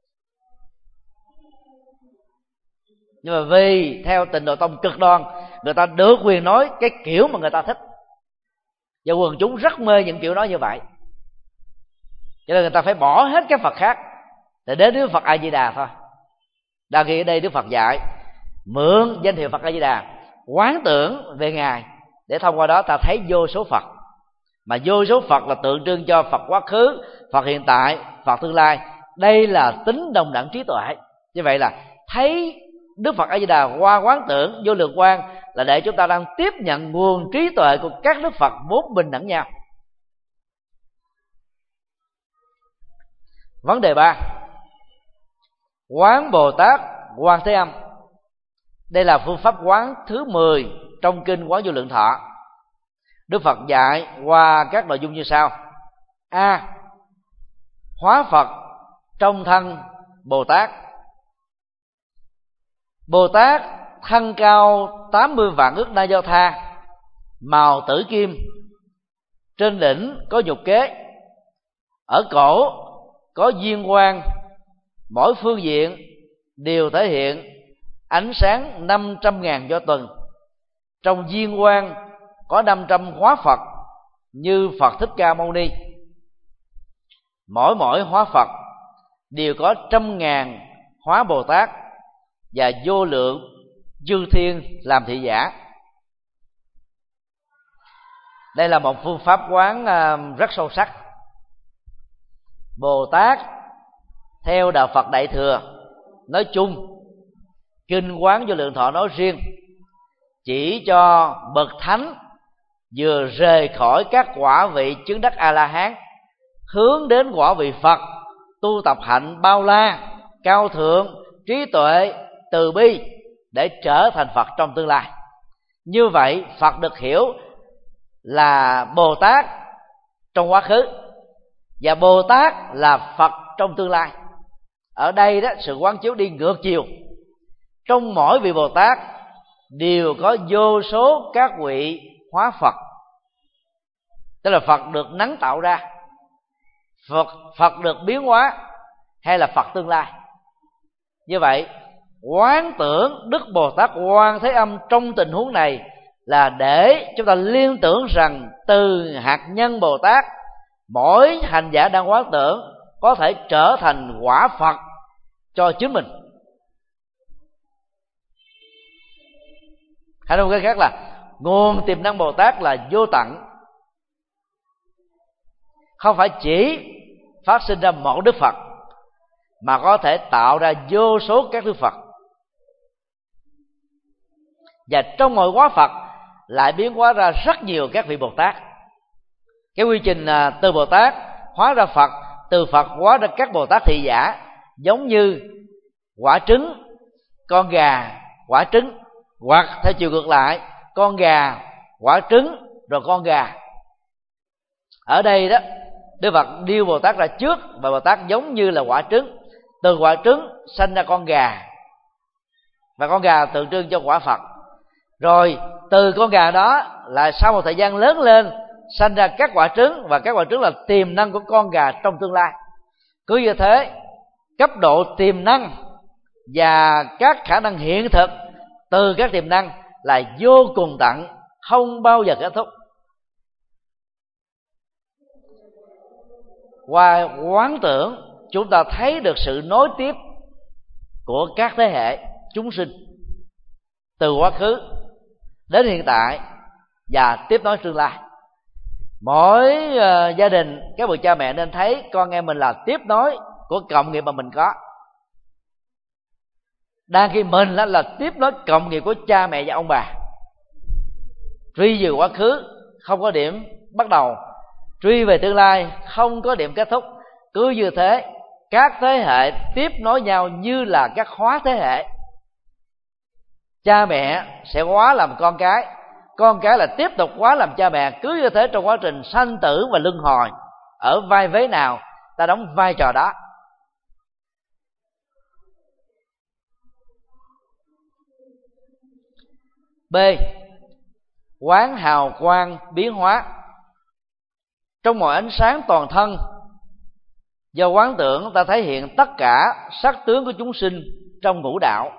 Nhưng mà vì theo Tịnh Độ Tông cực đoan, người ta được quyền nói cái kiểu mà người ta thích, và quần chúng rất mê những kiểu nói như vậy, cho nên người ta phải bỏ hết các Phật khác để đến với Phật A Di Đà thôi. Đang khi ở đây Đức Phật dạy mượn danh hiệu Phật A Di Đà, quán tưởng về ngài, để thông qua đó ta thấy vô số Phật. Mà vô số Phật là tượng trưng cho Phật quá khứ, Phật hiện tại, Phật tương lai. Đây là tính đồng đẳng trí tuệ. Như vậy là thấy Đức Phật A Di Đà qua quán tưởng vô lượng quang là để chúng ta đang tiếp nhận nguồn trí tuệ của các đức Phật vốn bình đẳng nhau. Vấn đề 3: quán Bồ Tát Quan Thế Âm. Đây là phương pháp quán thứ 10 trong kinh Quán Vô Lượng Thọ. Đức Phật dạy qua các nội dung như sau: A. Hóa Phật trong thân Bồ Tát. Bồ Tát thân cao 80 vạn ức na do tha, màu tử kim, trên đỉnh có nhục kế, ở cổ có diên quang, mỗi phương diện đều thể hiện ánh sáng 500.000 do tuần. Trong diên quang có 500 hóa Phật như Phật Thích Ca Mâu Ni. Mỗi hóa Phật đều có 100.000 hóa Bồ Tát và vô lượng chư thiên làm thị giả. Đây là một phương pháp quán rất sâu sắc. Bồ Tát theo đạo Phật Đại Thừa nói chung, kinh Quán Vô Lượng Thọ nói riêng, chỉ cho bậc thánh vừa rời khỏi các quả vị chứng đắc A-la-hán, hướng đến quả vị Phật, tu tập hạnh bao la, cao thượng, trí tuệ, từ bi để trở thành Phật trong tương lai. Như vậy Phật được hiểu là Bồ Tát trong quá khứ, và Bồ Tát là Phật trong tương lai. Ở đây đó, sự quán chiếu đi ngược chiều. Trong mỗi vị Bồ Tát đều có vô số các vị hóa Phật, tức là Phật được nắng tạo ra, Phật được biến hóa, hay là Phật tương lai. Như vậy quán tưởng Đức Bồ Tát Quan Thế Âm trong tình huống này là để chúng ta liên tưởng rằng từ hạt nhân Bồ Tát, mỗi hành giả đang quán tưởng có thể trở thành quả Phật cho chính mình. Hay nói một cái khác là nguồn tiềm năng Bồ Tát là vô tận, không phải chỉ phát sinh ra một Đức Phật, mà có thể tạo ra vô số các Đức Phật. Và trong mỗi hóa Phật lại biến hóa ra rất nhiều các vị Bồ Tát. Cái quy trình từ Bồ Tát hóa ra Phật, từ Phật hóa ra các Bồ Tát thị giả, giống như quả trứng, con gà, quả trứng, hoặc theo chiều ngược lại, con gà, quả trứng, rồi con gà. Ở đây đó, Đức Phật điêu Bồ Tát ra trước, và Bồ Tát giống như là quả trứng. Từ quả trứng sanh ra con gà, và con gà tượng trưng cho quả Phật. Rồi từ con gà đó là sau một thời gian lớn lên sanh ra các quả trứng, và các quả trứng là tiềm năng của con gà trong tương lai. Cứ như thế, cấp độ tiềm năng và các khả năng hiện thực từ các tiềm năng là vô cùng tận, không bao giờ kết thúc. Qua quán tưởng, chúng ta thấy được sự nối tiếp của các thế hệ chúng sinh từ quá khứ đến hiện tại và tiếp nối tương lai. Mỗi gia đình, các bậc cha mẹ nên thấy con em mình là tiếp nối của cộng nghiệp mà mình có, đang khi mình là tiếp nối cộng nghiệp của cha mẹ và ông bà. Truy về quá khứ không có điểm bắt đầu, truy về tương lai không có điểm kết thúc. Cứ như thế, các thế hệ tiếp nối nhau như là các hóa thế hệ. Cha mẹ sẽ hóa làm con cái là tiếp tục hóa làm cha mẹ. Cứ như thế, trong quá trình sanh tử và luân hồi, ở vai vế nào ta đóng vai trò đó. B. Quán hào quang biến hóa. Trong mọi ánh sáng toàn thân, do quán tưởng ta thấy hiện tất cả sắc tướng của chúng sinh trong ngũ đạo.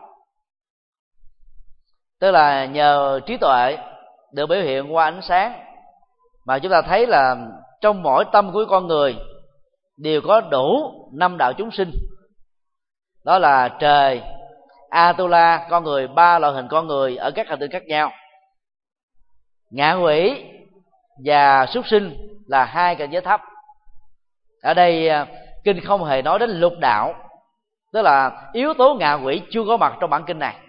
Tức là nhờ trí tuệ được biểu hiện qua ánh sáng mà chúng ta thấy là trong mỗi tâm của con người đều có đủ 5 đạo chúng sinh. Đó là trời, Atula, con người, 3 loại hình con người ở các hành tinh khác nhau, ngạ quỷ và súc sinh là 2 cảnh giới thấp. Ở đây kinh không hề nói đến lục đạo, tức là yếu tố ngạ quỷ chưa có mặt trong bản kinh này.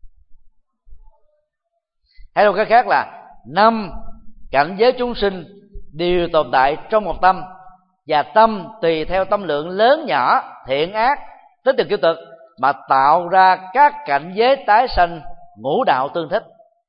Hay một cái khác là 5 cảnh giới chúng sinh đều tồn tại trong một tâm, và tâm tùy theo tâm lượng lớn nhỏ, thiện ác, tích cực tiêu cực mà tạo ra các cảnh giới tái sanh ngũ đạo tương thích.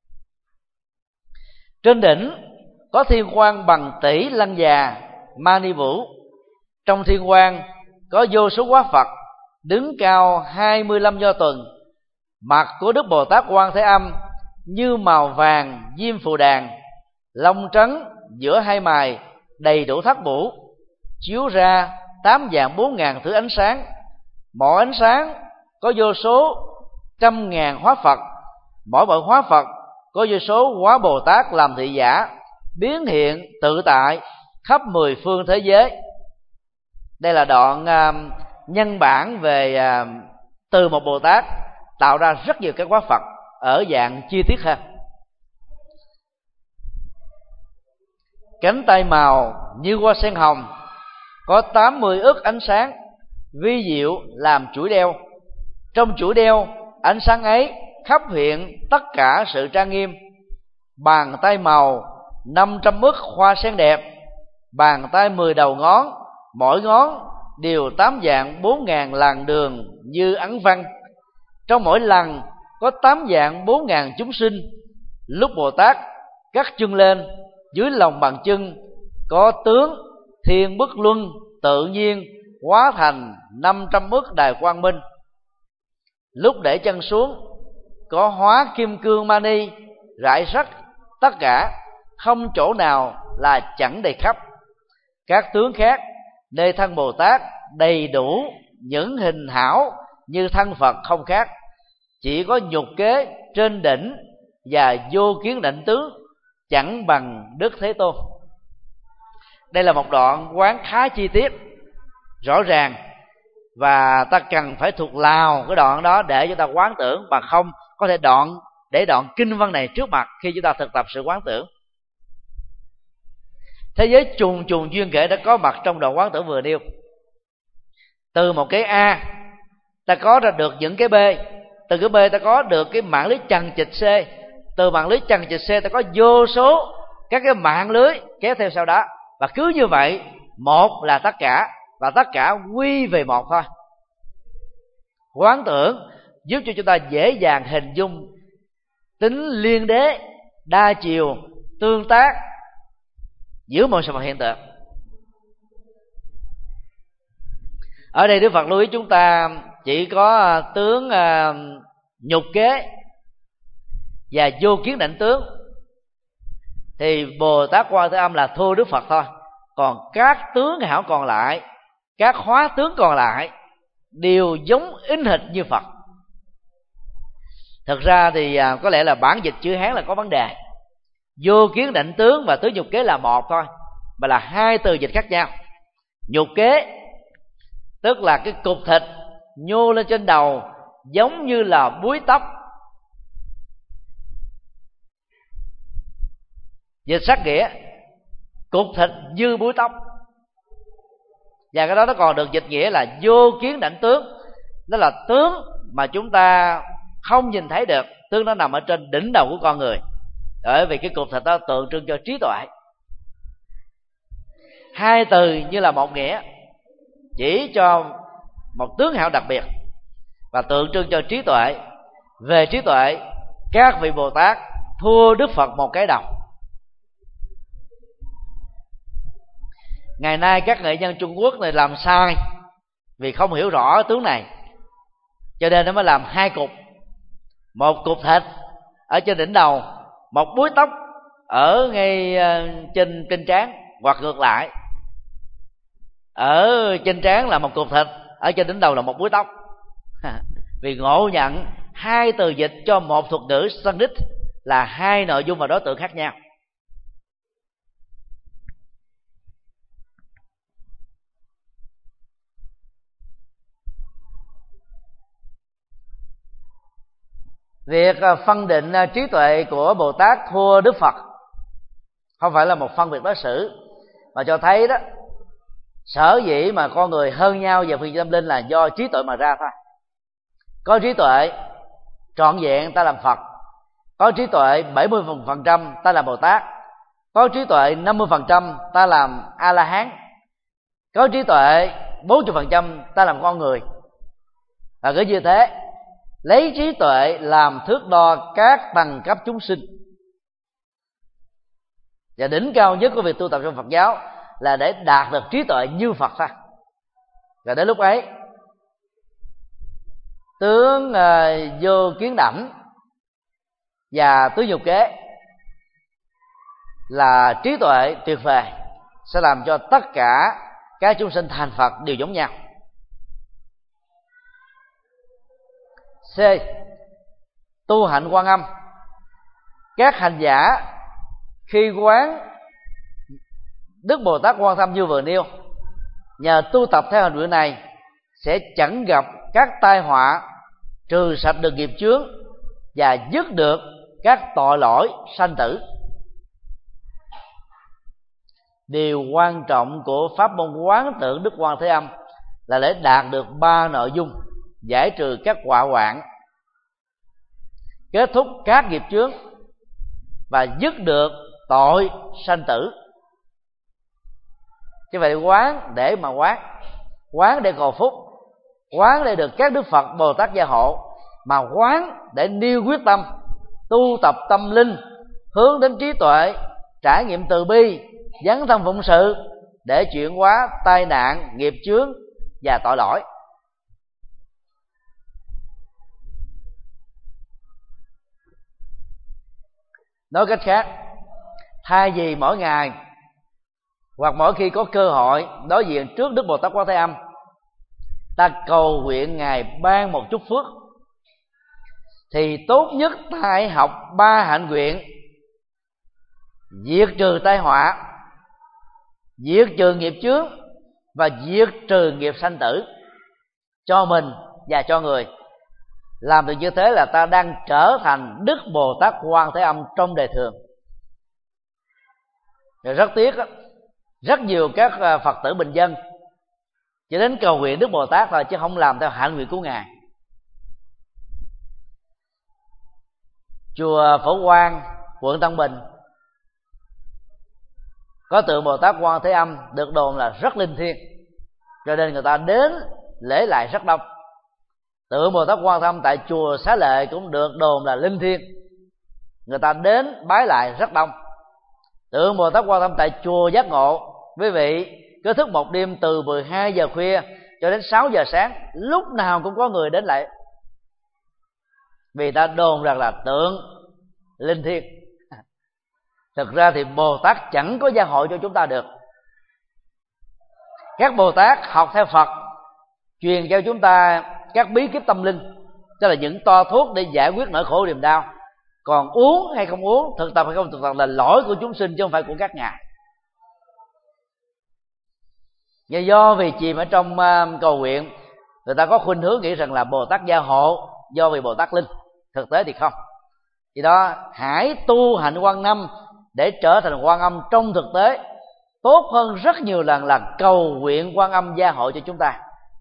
Trên đỉnh có thiên quan bằng tỷ lăng già Mani Vũ. Trong thiên quan có vô số hóa Phật đứng cao 25 do tuần. Mặt của Đức Bồ Tát Quan Thế Âm như màu vàng diêm phù đàn, lông trắng giữa 2 mày, đầy đủ thắt bủ, chiếu ra 8 vạn 4 ngàn thứ ánh sáng. Mỗi ánh sáng có vô số trăm ngàn hóa Phật, mỗi hóa Phật có vô số hóa Bồ Tát làm thị giả, biến hiện tự tại khắp 10 phương thế giới. Đây là đoạn nhân bản về từ một Bồ Tát tạo ra rất nhiều các hóa Phật ở dạng chi tiết hơn. Cánh tay màu như hoa sen hồng, có 80 ức ánh sáng vi diệu làm chuỗi đeo. Trong chuỗi đeo, ánh sáng ấy khắp hiện tất cả sự trang nghiêm. Bàn tay màu 500 ức hoa sen đẹp, bàn tay 10 đầu ngón, mỗi ngón đều 8 vạn 4 ngàn làn đường như ấn văn. Trong mỗi lần có 8 vạn 4 ngàn chúng sinh, lúc Bồ Tát cắt chân lên, dưới lòng bàn chân có tướng thiên bức luân tự nhiên hóa thành 500 bức đài quang minh. Lúc để chân xuống có hóa kim cương mani rải rác tất cả, không chỗ nào là chẳng đầy khắp. Các tướng khác nơi thân Bồ Tát đầy đủ những hình hảo như thân Phật không khác, chỉ có nhục kế trên đỉnh và vô kiến định tướng chẳng bằng Đức Thế Tôn. Đây là một đoạn quán khá chi tiết, rõ ràng, và ta cần phải thuộc lào cái đoạn đó để chúng ta quán tưởng, mà không có thể để đoạn kinh văn này trước mặt khi chúng ta thực tập sự quán tưởng. Thế giới trùng trùng duyên kể đã có mặt trong đoạn quán tưởng vừa nêu. Từ một cái A ta có ra được những cái B, từ cái B ta có được cái mạng lưới chằng chịt C, từ mạng lưới chằng chịt C ta có vô số các cái mạng lưới kéo theo sau đó, và cứ như vậy một là tất cả, và tất cả quy về một thôi. Quán tưởng giúp cho chúng ta dễ dàng hình dung tính liên đế đa chiều tương tác giữa mọi sự vật hiện tượng. Ở đây Đức Phật lưu ý chúng ta chỉ có tướng nhục kế và vô kiến định tướng, thì Bồ Tát Quan Thế Âm là thua Đức Phật thôi. Còn các tướng hảo còn lại, các hóa tướng còn lại đều giống in hệt như Phật. Thực ra thì có lẽ là bản dịch chữ Hán là có vấn đề. Vô kiến định tướng và tướng nhục kế là một thôi, mà là hai từ dịch khác nhau. Nhục kế tức là cái cục thịt nhô lên trên đầu giống như là búi tóc. Dịch sát nghĩa cục thịt như búi tóc. Và cái đó nó còn được dịch nghĩa là vô kiến định tướng. Đó là tướng mà chúng ta không nhìn thấy được, tướng nó nằm ở trên đỉnh đầu của con người, bởi vì cái cục thịt đó tượng trưng cho trí tuệ. Hai từ như là một nghĩa, chỉ cho một tướng hảo đặc biệt và tượng trưng cho trí tuệ. Về trí tuệ, các vị Bồ Tát thua Đức Phật một cái đầu. Ngày nay các nghệ nhân Trung Quốc này làm sai vì không hiểu rõ tướng này, cho nên nó mới làm hai cục. Một cục thịt ở trên đỉnh đầu, một búi tóc ở ngay trên trán, hoặc ngược lại, ở trên trán là một cục thịt, ở trên đỉnh đầu là một búi tóc. Vì ngộ nhận hai từ dịch cho một thuật ngữ Sanskrit là hai nội dung và đối tượng khác nhau. Việc phân định trí tuệ của Bồ Tát thua Đức Phật không phải là một phân biệt đối xử, mà cho thấy đó, sở dĩ mà con người hơn nhau về phương diện tâm linh là do trí tuệ mà ra thôi. Có trí tuệ trọn vẹn ta làm Phật, có trí tuệ 70% ta làm Bồ Tát, có trí tuệ 50% ta làm A La Hán, có trí tuệ 40% ta làm con người. Và cứ như thế, lấy trí tuệ làm thước đo các tầng cấp chúng sinh. Và đỉnh cao nhất của việc tu tập trong Phật giáo là để đạt được trí tuệ như Phật thôi. Và đến lúc ấy, tướng vô kiến đảnh và tướng nhục kế là trí tuệ tuyệt vời, sẽ làm cho tất cả các chúng sinh thành Phật đều giống nhau. C. Tu hạnh Quan Âm. Các hành giả khi quán Đức Bồ Tát Quan Thế Âm như vừa nêu, nhờ tu tập theo hành nguyện này sẽ chẳng gặp các tai họa, trừ sạch được nghiệp chướng và dứt được các tội lỗi sanh tử. Điều quan trọng của pháp môn quán tưởng Đức Quan Thế Âm là để đạt được ba nội dung: giải trừ các họa hoạn, kết thúc các nghiệp chướng và dứt được tội sanh tử. Chứ vậy quán để mà quán để cầu phúc, quán để được các Đức Phật Bồ Tát gia hộ, mà quán để nêu quyết tâm tu tập tâm linh hướng đến trí tuệ, trải nghiệm từ bi, dấn thân phụng sự để chuyển hóa tai nạn, nghiệp chướng và tội lỗi. Nói cách khác, thay vì mỗi ngày hoặc mỗi khi có cơ hội đối diện trước Đức Bồ Tát Quan Thế Âm, ta cầu nguyện Ngài ban một chút phước, thì tốt nhất ta hãy học 3 hạnh nguyện: diệt trừ tai họa, diệt trừ nghiệp chướng và diệt trừ nghiệp sanh tử cho mình và cho người. Làm được như thế là ta đang trở thành Đức Bồ Tát Quan Thế Âm trong đời thường. Rồi rất tiếc, rất nhiều các Phật tử bình dân chỉ đến cầu nguyện Đức Bồ Tát thôi, chứ không làm theo hạnh nguyện của Ngài. Chùa Phổ Quang, quận Tân Bình, có tượng Bồ Tát Quan Thế Âm được đồn là rất linh thiêng, cho nên người ta đến lễ lại rất đông. Tượng Bồ Tát Quan Thế Âm tại chùa Xá Lợi cũng được đồn là linh thiêng, người ta đến bái lại rất đông. Tượng Bồ Tát Quan Thế Âm tại chùa Giác Ngộ, quý vị cứ thức một đêm từ 12 giờ khuya cho đến 6 giờ sáng, lúc nào cũng có người đến lại, vì ta đồn rằng là tượng linh thiêng. Thực ra thì Bồ Tát chẳng có gia hội cho chúng ta được. Các Bồ Tát học theo Phật, truyền cho chúng ta các bí kíp tâm linh, tức là những toa thuốc để giải quyết nỗi khổ niềm đau. Còn uống hay không uống, thực tập hay không thực tập là lỗi của chúng sinh chứ không phải của các ngài. Và do vì chìm ở trong cầu nguyện, người ta có khuynh hướng nghĩ rằng là Bồ Tát gia hộ do vì Bồ Tát linh. Thực tế thì không. Vì đó hãy tu hạnh Quan Âm để trở thành Quan Âm trong thực tế, tốt hơn rất nhiều lần là cầu nguyện Quan Âm gia hộ cho chúng ta.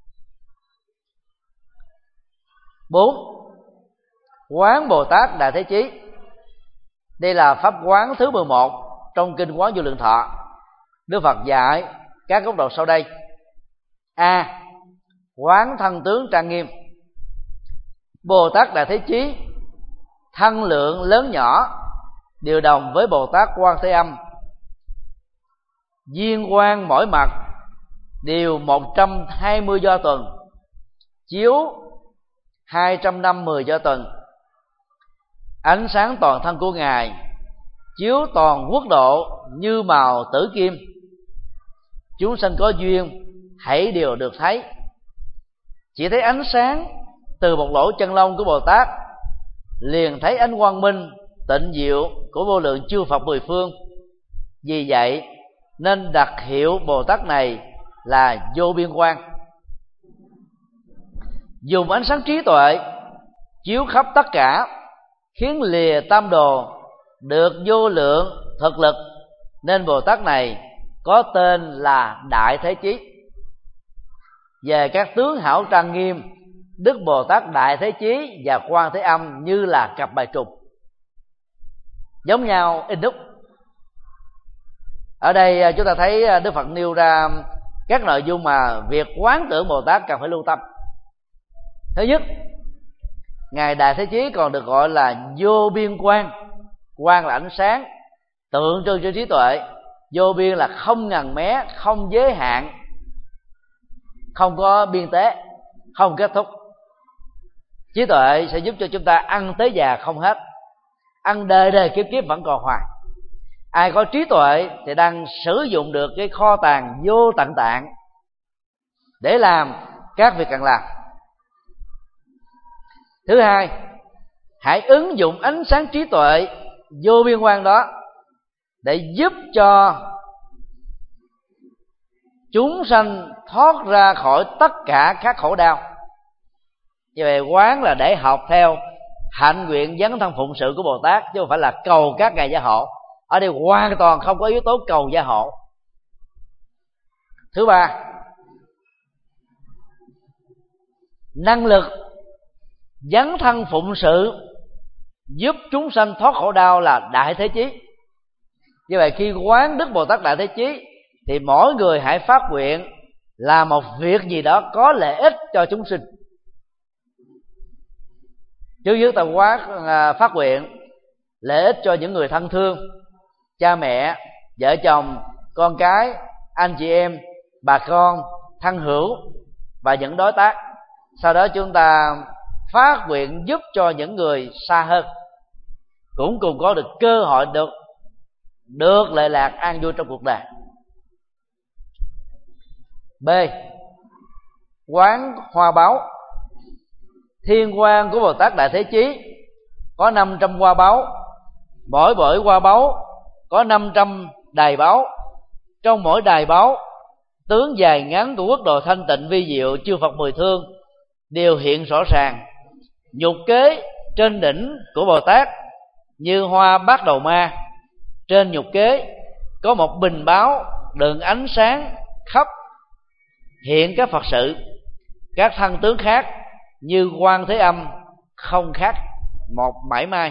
4. Quán Bồ Tát Đại Thế Chí. Đây là pháp quán thứ 11 trong kinh Quán Vô Lượng Thọ. Đức Phật dạy các góc độ sau đây: A. Quán thân tướng trang nghiêm. Bồ Tát Đại Thế Chí thân lượng lớn nhỏ đều đồng với Bồ Tát Quan Thế Âm, duyên quang mỗi mặt đều 120 do tuần, chiếu 250 do tuần. Ánh sáng toàn thân của Ngài chiếu toàn quốc độ như màu tử kim. Chúng sanh có duyên hãy đều được thấy. Chỉ thấy ánh sáng từ một lỗ chân lông của Bồ Tát, liền thấy ánh quang minh tịnh diệu của vô lượng chư Phật mười phương. Vì vậy nên đặt hiệu Bồ Tát này là vô biên quang. Dùng ánh sáng trí tuệ chiếu khắp tất cả, khiến lìa tam đồ, được vô lượng thực lực, nên Bồ Tát này có tên là Đại Thế Chí. Về các tướng hảo trang nghiêm, Đức Bồ Tát Đại Thế Chí và Quan Thế Âm như là cặp bài trùng, giống nhau in đúc. Ở đây chúng ta thấy Đức Phật nêu ra các nội dung mà việc quán tưởng Bồ Tát cần phải lưu tâm. Thứ nhất, Ngài Đại Thế Chí còn được gọi là vô biên quang. Quang là ánh sáng, tượng trưng cho trí tuệ. Vô biên là không ngần mé, không giới hạn, không có biên tế, không kết thúc. Trí tuệ sẽ giúp cho chúng ta ăn tới già không hết, ăn đời đời kiếp kiếp vẫn còn hoài. Ai có trí tuệ thì đang sử dụng được cái kho tàng vô tận tạng để làm các việc cần làm. Thứ hai, hãy ứng dụng ánh sáng trí tuệ vô biên quang đó để giúp cho chúng sanh thoát ra khỏi tất cả các khổ đau. Như vậy quán là để học theo hạnh nguyện dấn thân phụng sự của Bồ Tát, chứ không phải là cầu các ngài gia hộ. Ở đây hoàn toàn không có yếu tố cầu gia hộ. Thứ ba, năng lực dấn thân phụng sự giúp chúng sanh thoát khổ đau là Đại Thế Chí. Như vậy khi quán Đức Bồ Tát Đại Thế Chí thì mỗi người hãy phát nguyện làm một việc gì đó có lợi ích cho chúng sinh. Trước nhất ta phát nguyện lợi ích cho những người thân thương, cha mẹ, vợ chồng, con cái, anh chị em, bà con, thân hữu và những đối tác. Sau đó chúng ta phát nguyện giúp cho những người xa hơn cũng cùng có được cơ hội được lệ lạc an vui trong cuộc đời. B. Quán hoa báu. Thiên quan của Bồ Tát Đại Thế Chí có 500 hoa báu, mỗi hoa báu có 500 đài báu. Trong mỗi đài báu, tướng dài ngắn của quốc độ thanh tịnh vi diệu chư Phật mười thương đều hiện rõ ràng. Nhục kế trên đỉnh của Bồ Tát như hoa bát đầu ma. Trên nhục kế có một bình báu đựng ánh sáng khắp hiện các Phật sự. Các thân tướng khác như Quan Thế Âm không khác một mảy may.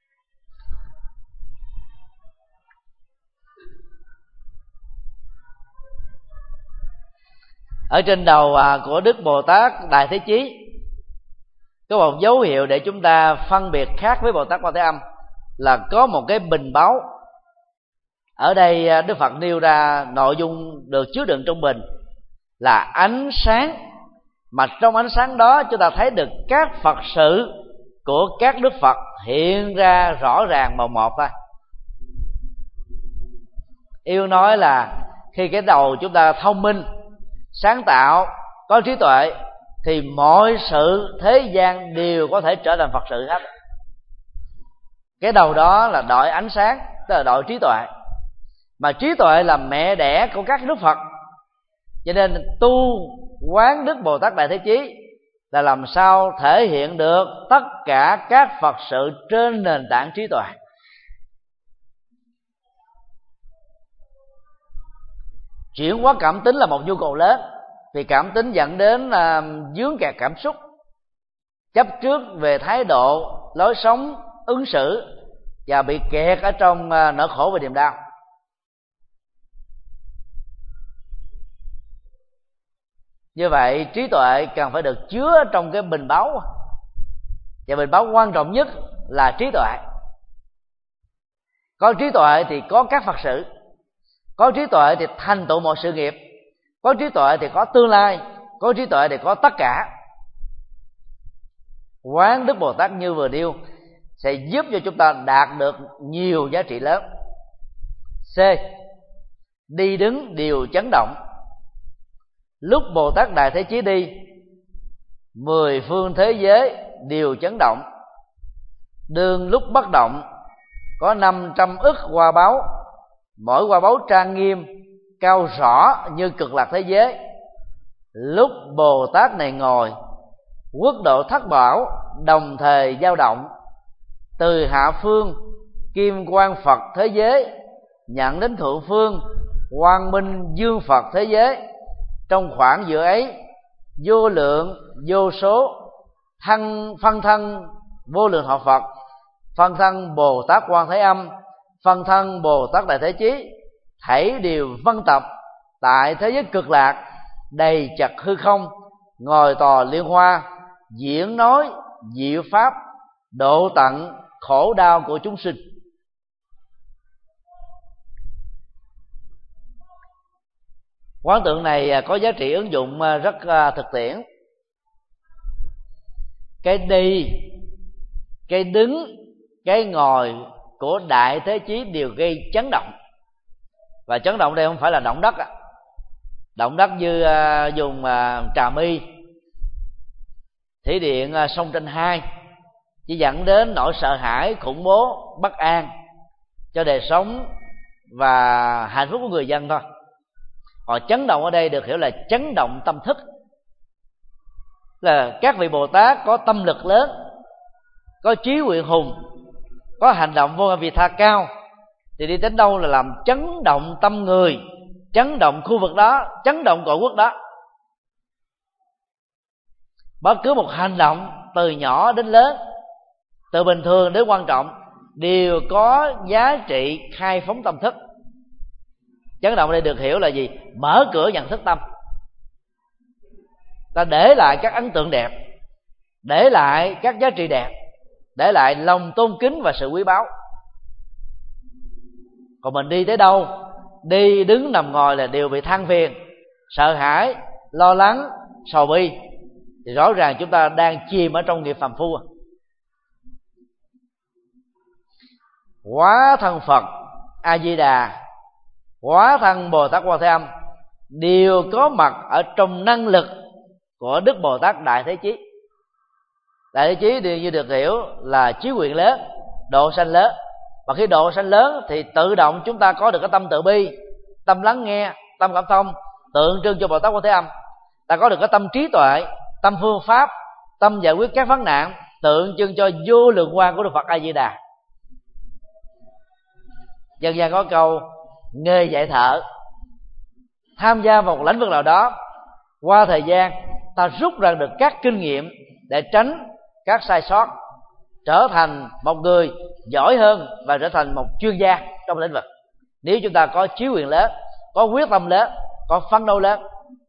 Ở trên đầu của Đức Bồ Tát Đại Thế Chí có một dấu hiệu để chúng ta phân biệt khác với Bồ Tát Quan Thế Âm là có một cái bình báu. Ở đây Đức Phật nêu ra nội dung được chứa đựng trong bình là ánh sáng, mà trong ánh sáng đó chúng ta thấy được các Phật sự của các Đức Phật hiện ra rõ ràng màu một thôi. Yêu nói là khi cái đầu chúng ta thông minh, sáng tạo, có trí tuệ thì mọi sự thế gian đều có thể trở thành Phật sự hết. Cái đầu đó là đội ánh sáng, tức là đội trí tuệ, mà trí tuệ là mẹ đẻ của các Đức Phật. Cho nên tu quán Đức Bồ Tát Đại Thế Chí là làm sao thể hiện được tất cả các Phật sự trên nền tảng trí tuệ. Chuyển hóa cảm tính là một nhu cầu lớn, vì cảm tính dẫn đến vướng kẹt cảm xúc, chấp trước về thái độ, lối sống, ứng xử và bị kẹt ở trong nỗi khổ và niềm đau. Như vậy trí tuệ cần phải được chứa trong cái bình báu, và bình báu quan trọng nhất là trí tuệ. Có trí tuệ thì có các Phật sự, có trí tuệ thì thành tựu mọi sự nghiệp, có trí tuệ thì có tương lai, có trí tuệ thì có tất cả. Quán Đức Bồ Tát như vừa nêu sẽ giúp cho chúng ta đạt được nhiều giá trị lớn. C. Đi đứng đều chấn động. Lúc Bồ Tát Đại Thế Chí đi, 10 phương thế giới đều chấn động. Đương lúc bất động có 500 ức hoa báu, mỗi hoa báu trang nghiêm, cao rõ như cực lạc thế giới. Lúc Bồ Tát này ngồi, quốc độ thất bảo đồng thời dao động. Từ hạ phương kim quang Phật thế giới nhận đến thượng phương quang minh dương Phật thế giới. Trong khoảng giữa ấy, vô lượng vô số phân thân vô lượng họ Phật, phân thân Bồ Tát Quan Thế Âm, phân thân Bồ Tát Đại Thế Chí, thảy đều vân tập tại thế giới cực lạc, đầy chật hư không, ngồi tòa liên hoa, diễn nói diệu pháp, độ tận khổ đau của chúng sinh. Quán tượng này có giá trị ứng dụng rất thực tiễn. Cái đi, cái đứng, cái ngồi của Đại Thế Chí đều gây chấn động. Và chấn động đây không phải là động đất. Động đất như vùng Trà My, thủy điện sông Tranh 2 chỉ dẫn đến nỗi sợ hãi, khủng bố, bất an cho đời sống và hạnh phúc của người dân thôi. Còn chấn động ở đây được hiểu là chấn động tâm thức, là các vị Bồ Tát có tâm lực lớn, có trí nguyện hùng, có hành động vô ngã vị tha cao, thì đi đến đâu là làm chấn động tâm người, chấn động khu vực đó, chấn động cõi quốc đó. Bất cứ một hành động từ nhỏ đến lớn, từ bình thường đến quan trọng, đều có giá trị khai phóng tâm thức. Chấn động đây được hiểu là gì? Mở cửa nhận thức tâm. Ta để lại các ấn tượng đẹp, để lại các giá trị đẹp, để lại lòng tôn kính và sự quý báu. Còn mình đi tới đâu, đi đứng nằm ngồi là đều bị than phiền, sợ hãi, lo lắng, sầu bi, thì rõ ràng chúng ta đang chìm ở trong nghiệp phàm phu. Hóa thân Phật A Di Đà, hóa thân Bồ Tát Quan Thế Âm đều có mặt ở trong năng lực của Đức Bồ Tát Đại Thế Chí. Đại Thế Chí thì như được hiểu là trí nguyện lớn, độ sanh lớn. Và khi độ sanh lớn thì tự động chúng ta có được cái tâm từ bi, tâm lắng nghe, tâm cảm thông, tượng trưng cho Bồ Tát Quan Thế Âm. Ta có được cái tâm trí tuệ, tâm phương pháp, tâm giải quyết các vấn nạn, tượng trưng cho vô lượng quang của Đức Phật A Di Đà. Dân gian có câu nghề dạy thợ. Tham gia vào một lĩnh vực nào đó, qua thời gian ta rút ra được các kinh nghiệm để tránh các sai sót, trở thành một người giỏi hơn và trở thành một chuyên gia trong lĩnh vực. Nếu chúng ta có chí nguyện lớn, có quyết tâm lớn, có phấn đấu lớn.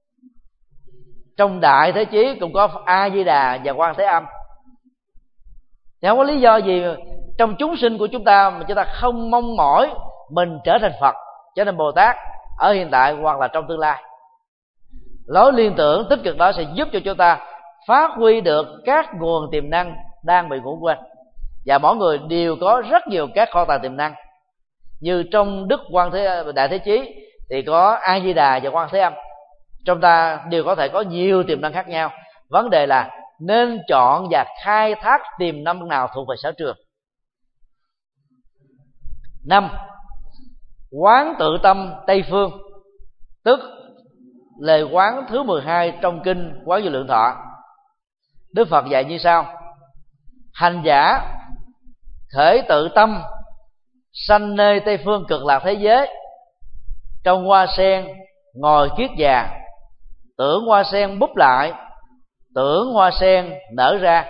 Trong Đại Thế Chí cũng có A Di Đà và Quan Thế Âm, thì không có lý do gì trong chúng sinh của chúng ta mà chúng ta không mong mỏi mình trở thành Phật, trở thành Bồ Tát ở hiện tại hoặc là trong tương lai. Lối liên tưởng tích cực đó sẽ giúp cho chúng ta phát huy được các nguồn tiềm năng đang bị ngủ quên. Và mỗi người đều có rất nhiều các kho tàng tiềm năng. Như trong Đức Đại Thế Chí thì có A Di Đà và Quan Thế Âm. Chúng ta đều có thể có nhiều tiềm năng khác nhau. Vấn đề là nên chọn và khai thác tiềm năng nào thuộc về sở trường. 5. Quán tự tâm Tây Phương, tức lời quán thứ 12 trong kinh Quán Vô Lượng Thọ. Đức Phật dạy như sau: hành giả khởi tự tâm sanh nơi Tây Phương cực lạc thế giới, trong hoa sen ngồi kiết già, tưởng hoa sen búp lại, tưởng hoa sen nở ra.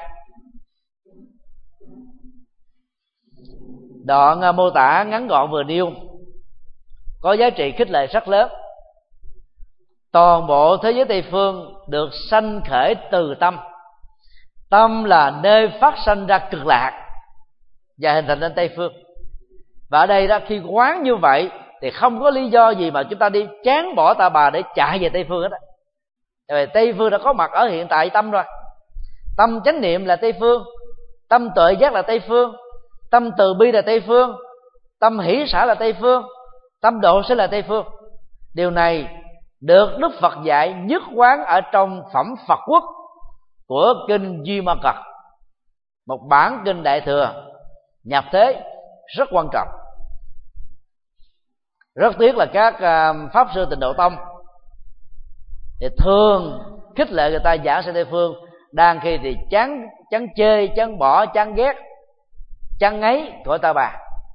Đoạn mô tả ngắn gọn vừa nêu có giá trị khích lệ rất lớn. Toàn bộ thế giới Tây Phương được sanh khởi từ tâm. Tâm là nơi phát sanh ra cực lạc và hình thành nên Tây Phương. Và ở đây đó, khi quán như vậy thì không có lý do gì mà chúng ta đi chán bỏ Ta Bà để chạy về Tây Phương hết. Tại vì Tây Phương đã có mặt ở hiện tại tâm rồi. Tâm chánh niệm là Tây Phương, tâm tuệ giác là Tây Phương, tâm từ bi là Tây Phương, tâm hỷ xả là Tây Phương, tâm độ sẽ là Tây Phương. Điều này được Đức Phật dạy nhất quán ở trong phẩm Phật Quốc của kinh Duy Ma Cật, một bản kinh Đại Thừa nhập thế rất quan trọng. Rất tiếc là các pháp sư Tịnh Độ Tông thì thường khích lệ người ta giảng sang Tây Phương, đang khi thì chán chê, chán bỏ, chán ghét, chán ngấy của Ta Bà.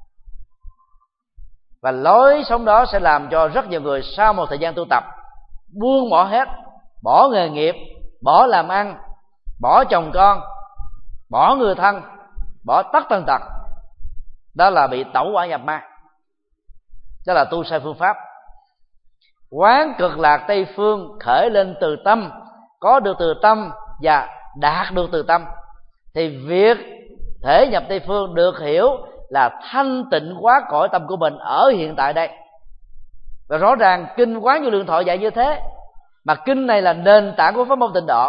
Và lối sống đó sẽ làm cho rất nhiều người sau một thời gian tu tập buông bỏ hết, bỏ nghề nghiệp, bỏ làm ăn, bỏ chồng con, bỏ người thân, bỏ tất tần tật. Đó là bị tẩu hỏa nhập ma, đó là tu sai phương pháp. Quán cực lạc Tây Phương khởi lên từ tâm, có được từ tâm và đạt được từ tâm, thì việc thể nhập Tây Phương được hiểu là thanh tịnh hóa cõi tâm của mình ở hiện tại đây. Và rõ ràng kinh Quán Vô Lượng Thọ dạy như thế, mà kinh này là nền tảng của pháp môn Tịnh Độ.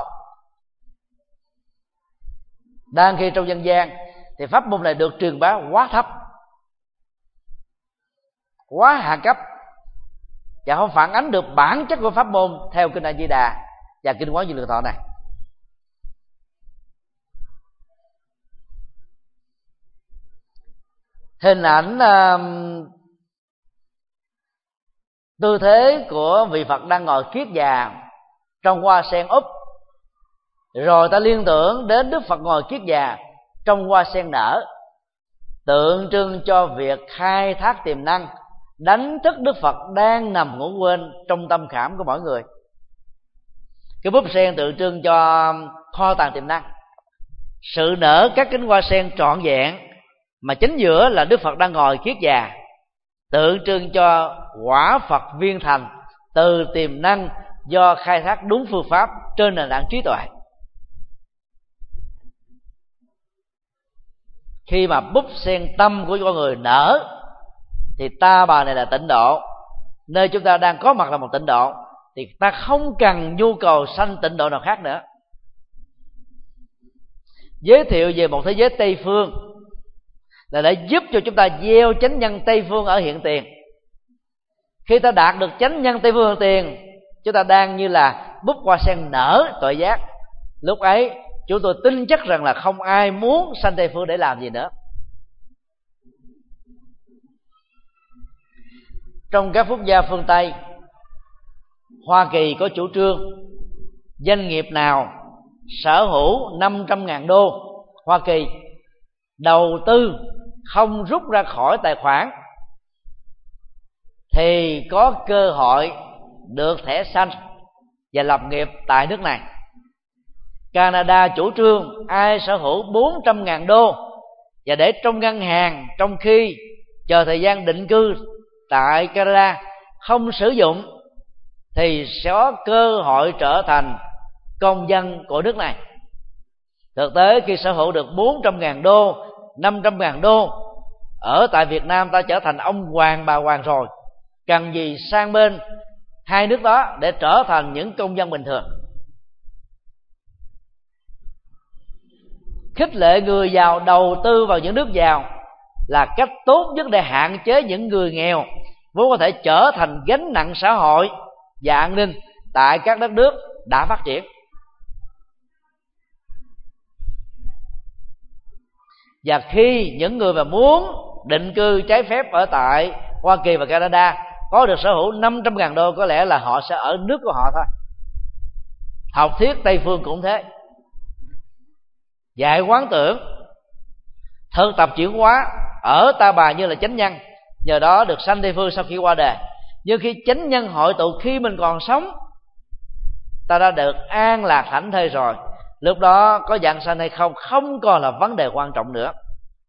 Đang khi trong dân gian thì pháp môn này được truyền bá quá thấp, quá hạ cấp, và không phản ánh được bản chất của pháp môn theo kinh A Di Đà và kinh Quán Vô Lượng Thọ này. Hình ảnh tư thế của vị Phật đang ngồi kiết già trong hoa sen úp, rồi ta liên tưởng đến Đức Phật ngồi kiết già trong hoa sen nở, tượng trưng cho việc khai thác tiềm năng, đánh thức Đức Phật đang nằm ngủ quên trong tâm khảm của mỗi người. Cái búp sen tượng trưng cho kho tàng tiềm năng, sự nở các cánh hoa sen trọn vẹn, mà chính giữa là Đức Phật đang ngồi kiết già, tượng trưng cho quả Phật viên thành từ tiềm năng do khai thác đúng phương pháp trên nền tảng trí tuệ. Khi mà búp sen tâm của con người nở thì ta bà này là tịnh độ, nơi chúng ta đang có mặt là một tịnh độ, thì ta không cần nhu cầu sanh tịnh độ nào khác nữa. Giới thiệu về một thế giới Tây phương là để giúp cho chúng ta gieo chánh nhân Tây phương ở hiện tiền. Khi ta đạt được chánh nhân Tây phương hiện tiền, chúng ta đang như là búp hoa sen nở tuệ giác. Lúc ấy chúng tôi tin chắc rằng là không ai muốn sanh Tây phương để làm gì nữa. Trong các quốc gia phương Tây, Hoa Kỳ có chủ trương doanh nghiệp nào sở hữu 500.000 đô Hoa Kỳ đầu tư không rút ra khỏi tài khoản thì có cơ hội được thẻ xanh và lập nghiệp tại nước này. Canada chủ trương ai sở hữu 400.000 đô và để trong ngân hàng trong khi chờ thời gian định cư tại Canada không sử dụng thì sẽ có cơ hội trở thành công dân của nước này. Thực tế khi sở hữu được 400.000 đô, 500.000 đô, ở tại Việt Nam ta trở thành ông hoàng bà hoàng rồi, cần gì sang bên hai nước đó để trở thành những công dân bình thường. Khích lệ người giàu đầu tư vào những nước giàu là cách tốt nhất để hạn chế những người nghèo vốn có thể trở thành gánh nặng xã hội và an ninh tại các đất nước đã phát triển. Và khi những người mà muốn định cư trái phép ở tại Hoa Kỳ và Canada có được sở hữu 500.000 đô, có lẽ là họ sẽ ở nước của họ thôi. Học thuyết Tây phương cũng thế, dạy quán tưởng, thực tập chuyển hóa ở ta bà như là chánh nhân, nhờ đó được sanh Tây phương sau khi qua đời. Nhưng khi chánh nhân hội tụ khi mình còn sống, ta đã được an lạc hạnh thơi rồi. Lúc đó có dạng sanh hay không không còn là vấn đề quan trọng nữa.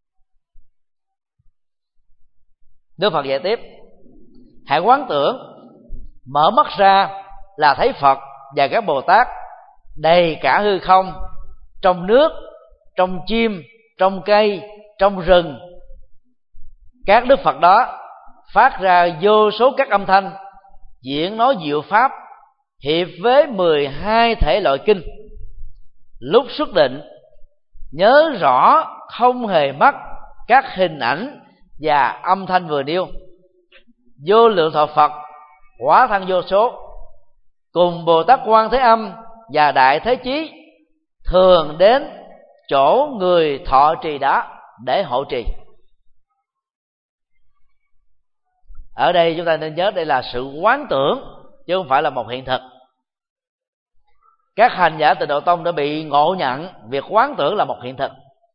Đức Phật dạy tiếp: hãy quán tưởng, mở mắt ra là thấy Phật và các Bồ Tát đầy cả hư không, trong nước, trong chim, trong cây, trong rừng. Các Đức Phật đó phát ra vô số các âm thanh, diễn nói diệu pháp, hiệp với 12 thể loại kinh. Lúc xuất định nhớ rõ không hề mất các hình ảnh và âm thanh vừa nêu. Vô lượng thọ Phật hóa thân vô số cùng Bồ Tát Quan Thế Âm và Đại Thế Chí thường đến chỗ người thọ trì đó để hộ trì. Ở đây chúng ta nên nhớ đây là sự quán tưởng chứ không phải là một hiện thực. Các hành giả Tịnh Độ Tông đã bị ngộ nhận việc quán tưởng là một hiện thực,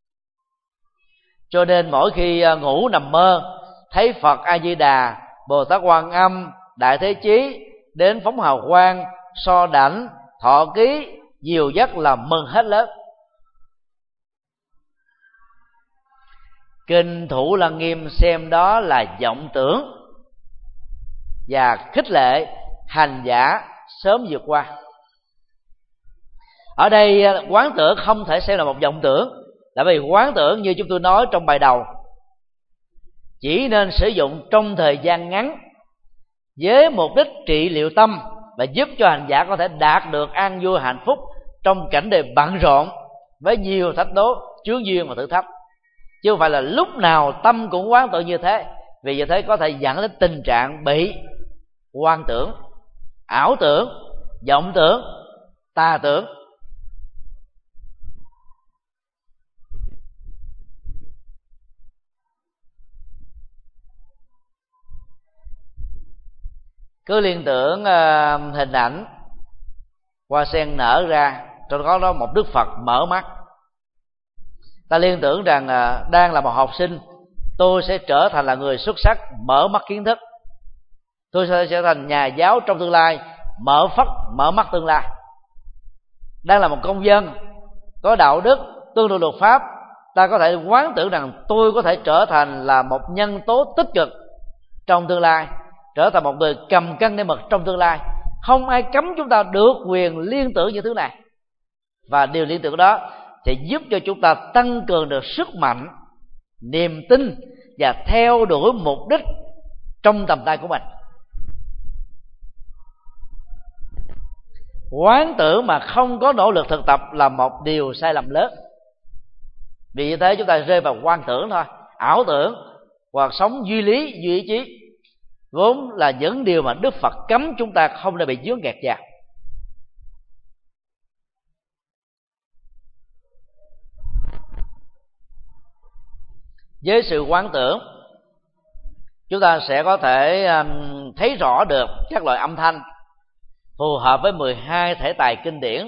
cho nên mỗi khi ngủ nằm mơ thấy Phật A Di Đà, Bồ Tát Quan Âm, Đại Thế Chí đến phóng hào quang, so đảnh, thọ ký, dìu dắt là mừng hết lớn. Kinh Thủ Lăng Nghiêm xem đó là vọng tưởng và khích lệ hành giả sớm vượt qua. Ở đây quán tưởng không thể xem là một vọng tưởng, là vì quán tưởng như chúng tôi nói trong bài đầu chỉ nên sử dụng trong thời gian ngắn với mục đích trị liệu tâm và giúp cho hành giả có thể đạt được an vui hạnh phúc trong cảnh đời bận rộn với nhiều thách đố, chướng duyên và thử thách, chứ không phải là lúc nào tâm cũng quán tưởng như thế. Vì như thế có thể dẫn đến tình trạng bị quan tưởng, ảo tưởng, vọng tưởng, tà tưởng. Cứ liên tưởng hình ảnh hoa sen nở ra, trong đó một Đức Phật mở mắt. Ta liên tưởng rằng đang là một học sinh, tôi sẽ trở thành là người xuất sắc, mở mắt kiến thức. Tôi sẽ trở thành nhà giáo trong tương lai, mở mắt tương lai. Đang là một công dân có đạo đức, tuân thủ luật pháp, ta có thể quán tưởng rằng tôi có thể trở thành là một nhân tố tích cực trong tương lai, trở thành một người cầm cân nảy mực trong tương lai. Không ai cấm chúng ta được quyền liên tưởng những thứ này, và điều liên tưởng đó sẽ giúp cho chúng ta tăng cường được sức mạnh, niềm tin và theo đuổi mục đích trong tầm tay của mình. Quán tưởng mà không có nỗ lực thực tập là một điều sai lầm lớn. Vì như thế chúng ta rơi vào quan tưởng thôi, ảo tưởng hoặc sống duy lý, duy ý chí, vốn là những điều mà Đức Phật cấm chúng ta không để bị dướng kẹt vào. Với sự quán tưởng, chúng ta sẽ có thể thấy rõ được các loại âm thanh phù hợp với 12 thể tài kinh điển.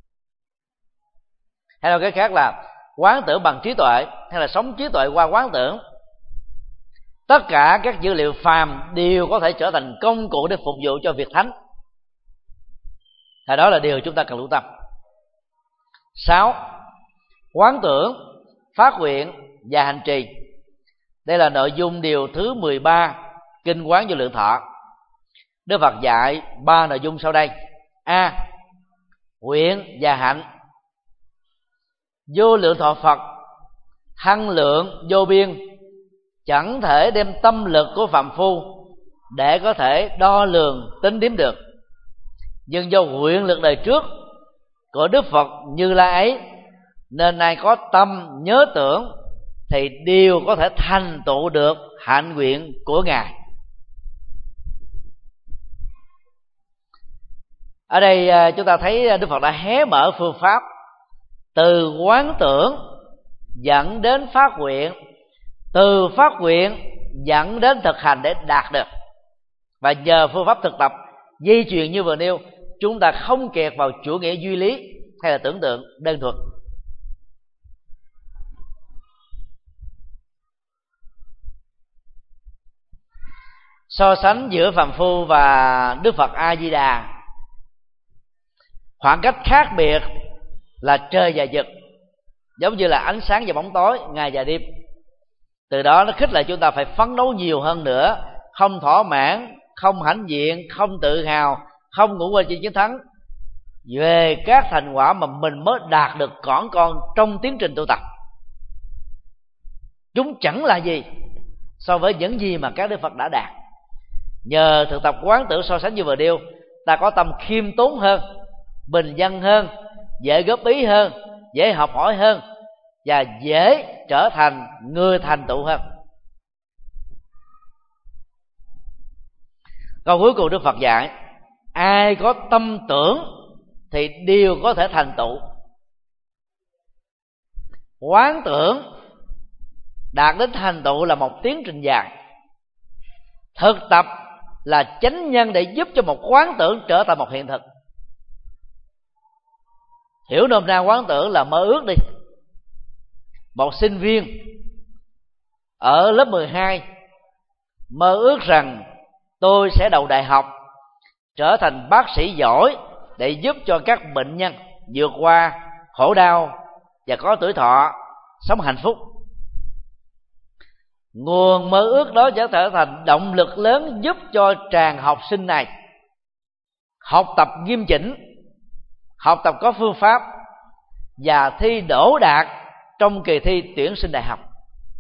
Hay nói cách khác là quán tưởng bằng trí tuệ, hay là sống trí tuệ qua quán tưởng. Tất cả các dữ liệu phàm đều có thể trở thành công cụ để phục vụ cho việc thánh. Thì đó là điều chúng ta cần lưu tâm. 6. Quán tưởng, phát nguyện và hành trì. Đây là nội dung điều thứ 13 Kinh Quán Vô Lượng Thọ. Đức Phật dạy 3 nội dung sau đây. A. Nguyện và hạnh. Vô lượng thọ Phật hằng lượng vô biên, chẳng thể đem tâm lực của phàm phu để có thể đo lường tính điếm được. Nhưng do nguyện lực đời trước của Đức Phật Như Lai ấy, nên ai có tâm nhớ tưởng thì đều có thể thành tựu được hạnh nguyện của Ngài. Ở đây chúng ta thấy Đức Phật đã hé mở phương pháp từ quán tưởng dẫn đến phát nguyện, từ phát nguyện dẫn đến thực hành để đạt được. Và nhờ phương pháp thực tập di truyền như vừa nêu, chúng ta không kẹt vào chủ nghĩa duy lý hay là tưởng tượng đơn thuần. So sánh giữa phàm phu và Đức Phật A Di Đà, khoảng cách khác biệt là trời và vực, giống như là ánh sáng và bóng tối, ngày và đêm. Từ đó nó khích lệ chúng ta phải phấn đấu nhiều hơn nữa, không thỏa mãn, không hãnh diện, không tự hào, không ngủ quên trên chiến thắng về các thành quả mà mình mới đạt được còn con trong tiến trình tu tập. Chúng chẳng là gì so với những gì mà các Đức Phật đã đạt. Nhờ thực tập quán tưởng so sánh như vừa nêu, ta có tâm khiêm tốn hơn, bình dân hơn, dễ góp ý hơn, dễ học hỏi hơn, và dễ trở thành người thành tựu hơn. Câu cuối cùng Đức Phật dạy: ai có tâm tưởng thì đều có thể thành tựu. Quán tưởng đạt đến thành tựu là một tiến trình dài. Thực tập là chánh nhân để giúp cho một quán tưởng trở thành một hiện thực. Hiểu nôm na quán tưởng là mơ ước đi. Một sinh viên ở lớp 12 mơ ước rằng tôi sẽ đậu đại học, trở thành bác sĩ giỏi để giúp cho các bệnh nhân vượt qua khổ đau và có tuổi thọ, sống hạnh phúc. Nguồn mơ ước đó sẽ trở thành động lực lớn giúp cho chàng học sinh này học tập nghiêm chỉnh, học tập có phương pháp và thi đỗ đạt trong kỳ thi tuyển sinh đại học.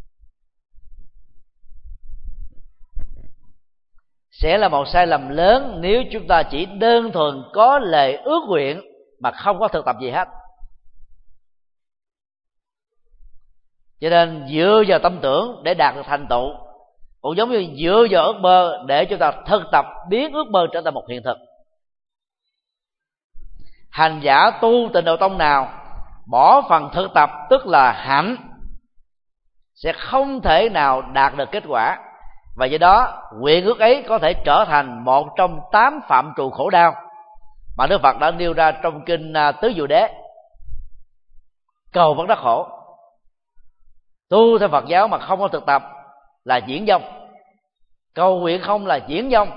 Sẽ là một sai lầm lớn nếu chúng ta chỉ đơn thuần có lời ước nguyện mà không có thực tập gì hết. Cho nên dựa vào tâm tưởng để đạt được thành tựu, cũng giống như dựa vào ước mơ để chúng ta thực tập biến ước mơ trở thành một hiện thực. Hành giả tu Tịnh Độ Tông nào bỏ phần thực tập, tức là hạnh, sẽ không thể nào đạt được kết quả. Và do đó nguyện ước ấy có thể trở thành một trong 8 phạm trù khổ đau mà Đức Phật đã nêu ra trong kinh Tứ Diệu Đế. Cầu vẫn đắc khổ. Tu theo Phật giáo mà không có thực tập là diễn vong, cầu nguyện không là diễn vong.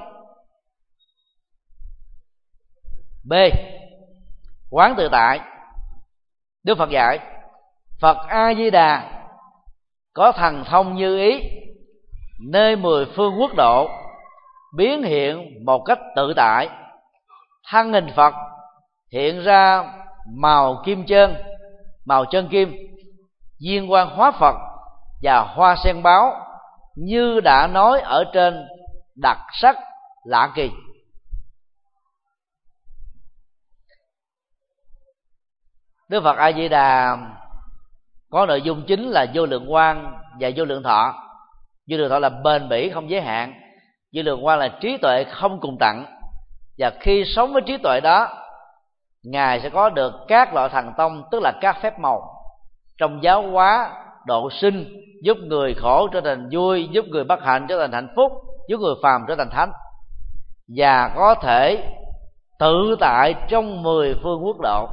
B. Quán tự tại. Đức Phật dạy Phật A Di Đà có thần thông như ý, nơi 10 phương quốc độ biến hiện một cách tự tại. Thân hình Phật hiện ra màu kim chơn, màu chân kim, viên quang hóa Phật và hoa sen báo, như đã nói ở trên đặc sắc, lạ kỳ. Đức Phật A Di Đà có nội dung chính là vô lượng quang và vô lượng thọ. Vô lượng thọ là bền bỉ không giới hạn, vô lượng quang là trí tuệ không cùng tận. Và khi sống với trí tuệ đó, Ngài sẽ có được các loại thần thông, tức là các phép màu trong giáo hóa, độ sinh, giúp người khổ trở thành vui, giúp người bất hạnh trở thành hạnh phúc, giúp người phàm trở thành thánh, và có thể tự tại trong 10 phương quốc độ.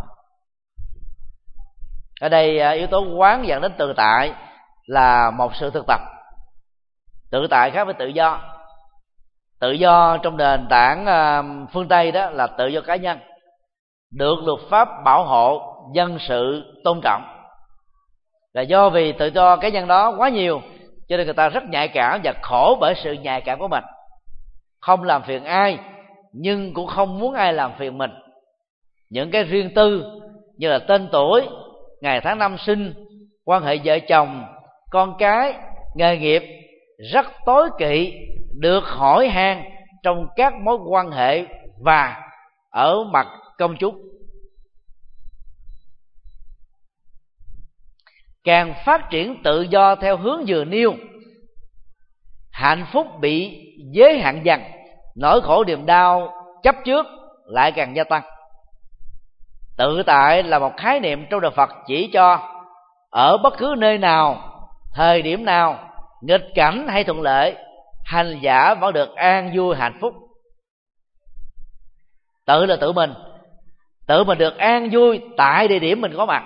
Ở đây yếu tố quán dẫn đến tự tại là một sự thực tập. Tự tại khác với tự do. Tự do trong nền tảng phương Tây đó là tự do cá nhân, được luật pháp bảo hộ, dân sự tôn trọng. Là do vì tự do cá nhân đó quá nhiều, cho nên người ta rất nhạy cảm và khổ bởi sự nhạy cảm của mình. Không làm phiền ai, nhưng cũng không muốn ai làm phiền mình. Những cái riêng tư như là tên tuổi, ngày tháng năm sinh, quan hệ vợ chồng, con cái, nghề nghiệp rất tối kỵ được hỏi han trong các mối quan hệ và ở mặt công chúng. Càng phát triển tự do theo hướng vừa nêu, hạnh phúc bị giới hạn dần, nỗi khổ niềm đau chấp trước lại càng gia tăng. Tự tại là một khái niệm trong Đạo Phật chỉ cho ở bất cứ nơi nào, thời điểm nào, nghịch cảnh hay thuận lợi, hành giả vẫn được an vui hạnh phúc. Tự là tự mình được an vui tại địa điểm mình có mặt.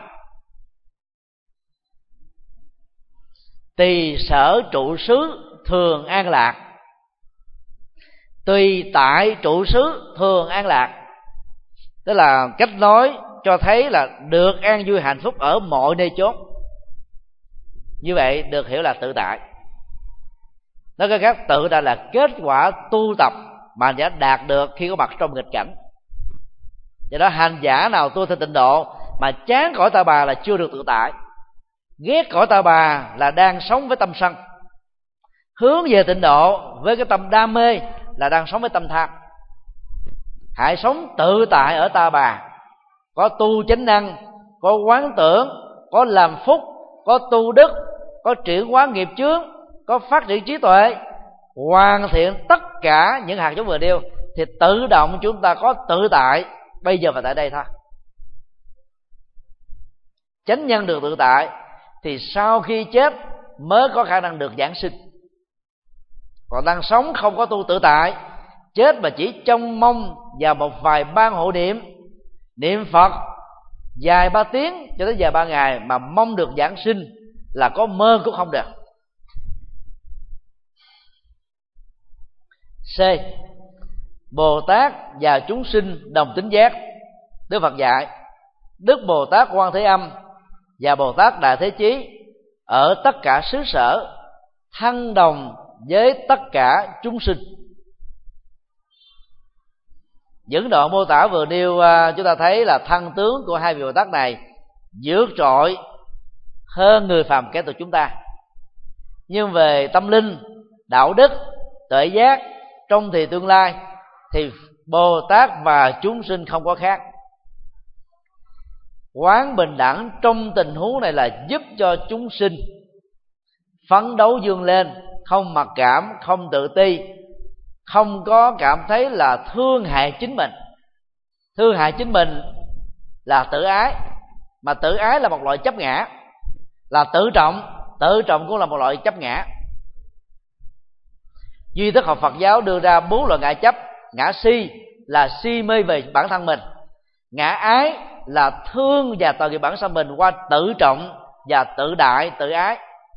Tùy sở trụ xứ thường an lạc. Tùy tại trụ xứ thường an lạc, tức là cách nói cho thấy là được an vui hạnh phúc ở mọi nơi chốn. Như vậy được hiểu là tự tại. Nói cách khác, tự tại là kết quả tu tập mà đã đạt được khi có mặt trong nghịch cảnh. Do đó hành giả nào tu theo tịnh độ mà chán cõi ta bà là chưa được tự tại, ghét cõi ta bà là đang sống với tâm sân, hướng về tịnh độ với cái tâm đam mê là đang sống với tâm tham. Hãy sống tự tại ở ta bà, có tu chánh năng, có quán tưởng, có làm phúc, có tu đức, có chuyển hóa nghiệp chướng, có phát triển trí tuệ, hoàn thiện tất cả những hạt giống vừa nêu, thì tự động chúng ta có tự tại bây giờ và tại đây thôi. Chánh nhân được tự tại thì sau khi chết mới có khả năng được giảng sinh. Còn đang sống không có tu tự tại, chết mà chỉ trông mong vào một vài ban hộ niệm Phật dài 3 tiếng cho tới dài 3 ngày mà mong được giảng sinh là có mơ cũng không được. C. Bồ Tát và chúng sinh đồng tính giác. Đức Phật dạy Đức Bồ Tát Quan Thế Âm và Bồ Tát Đại Thế Chí ở tất cả xứ sở thăng đồng với tất cả chúng sinh. Những đoạn mô tả vừa nêu chúng ta thấy là thân tướng của hai vị Bồ Tát này vượt trội hơn người phàm kẻ tục chúng ta. Nhưng về tâm linh, đạo đức, tuệ giác trong thì tương lai thì Bồ Tát và chúng sinh không có khác. Quán bình đẳng trong tình huống này là giúp cho chúng sinh phấn đấu vươn lên, không mặc cảm, không tự ti, không có cảm thấy là thương hại chính mình. Thương hại chính mình là tự ái, mà tự ái là một loại chấp ngã. Là tự trọng cũng là một loại chấp ngã. Duy thức học Phật giáo đưa ra 4 loại ngã chấp. Ngã si là si mê về bản thân mình. Ngã ái là thương và tội nghiệp bản thân mình qua tự trọng và tự đại, tự ái.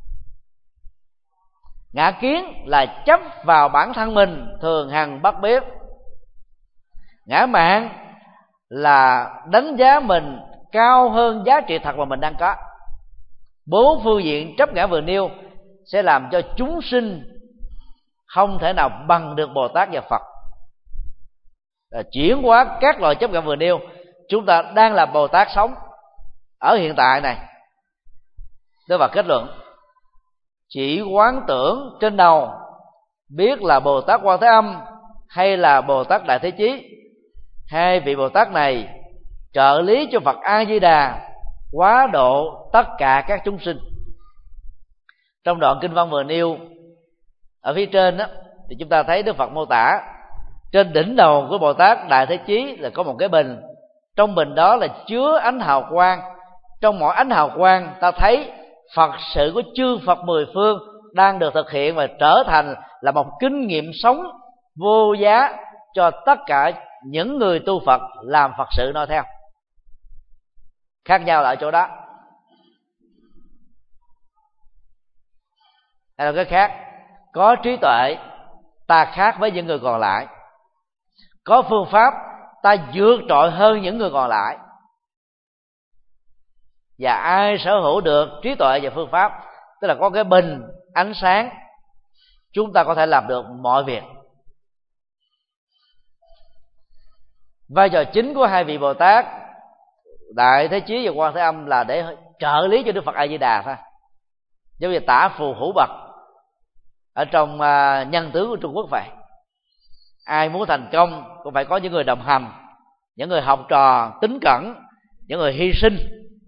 Ngã kiến là chấp vào bản thân mình, thường hằng bất biết. Ngã mạn là đánh giá mình cao hơn giá trị thật mà mình đang có. 4 phương diện chấp ngã vừa nêu sẽ làm cho chúng sinh không thể nào bằng được Bồ Tát và Phật. Chuyển hóa các loại chấp ngã vừa nêu, chúng ta đang là Bồ Tát sống ở hiện tại này. Đó là kết luận. Chỉ quán tưởng trên đầu biết là Bồ Tát Quan Thế Âm hay là Bồ Tát Đại Thế Chí, hai vị Bồ Tát này trợ lý cho Phật A Di Đà hóa độ tất cả các chúng sinh. Trong đoạn kinh văn vừa nêu ở phía trên đó, thì chúng ta thấy Đức Phật mô tả trên đỉnh đầu của Bồ Tát Đại Thế Chí là có một cái bình, trong bình đó là chứa ánh hào quang. Trong mỗi ánh hào quang ta thấy Phật sự của chư Phật mười phương đang được thực hiện và trở thành là một kinh nghiệm sống vô giá cho tất cả những người tu Phật làm Phật sự noi theo. Khác nhau là ở chỗ đó. Hay là cái khác, có trí tuệ ta khác với những người còn lại, có phương pháp ta vượt trội hơn những người còn lại. Và ai sở hữu được trí tuệ và phương pháp, tức là có cái bình ánh sáng, chúng ta có thể làm được mọi việc. Vai trò chính của hai vị Bồ Tát Đại Thế Chí và Quan Thế Âm là để trợ lý cho Đức Phật A Di Đà thôi, giống như tả phù hữu bậc ở trong nhân tướng của Trung Quốc vậy. Ai muốn thành công cũng phải có những người đồng hành, những người học trò tín cẩn, những người hy sinh,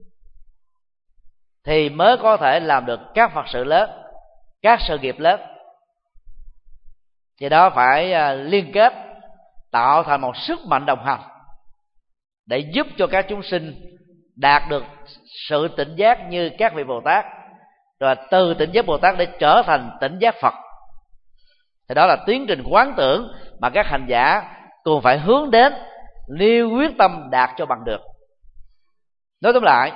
thì mới có thể làm được các Phật sự lớn, các sự nghiệp lớn. Vì đó phải liên kết, tạo thành một sức mạnh đồng hành để giúp cho các chúng sinh đạt được sự tỉnh giác như các vị Bồ Tát, rồi từ tỉnh giác Bồ Tát để trở thành tỉnh giác Phật. Thì đó là tiến trình quán tưởng mà các hành giả cùng phải hướng đến, liêu quyết tâm đạt cho bằng được. Nói tóm lại,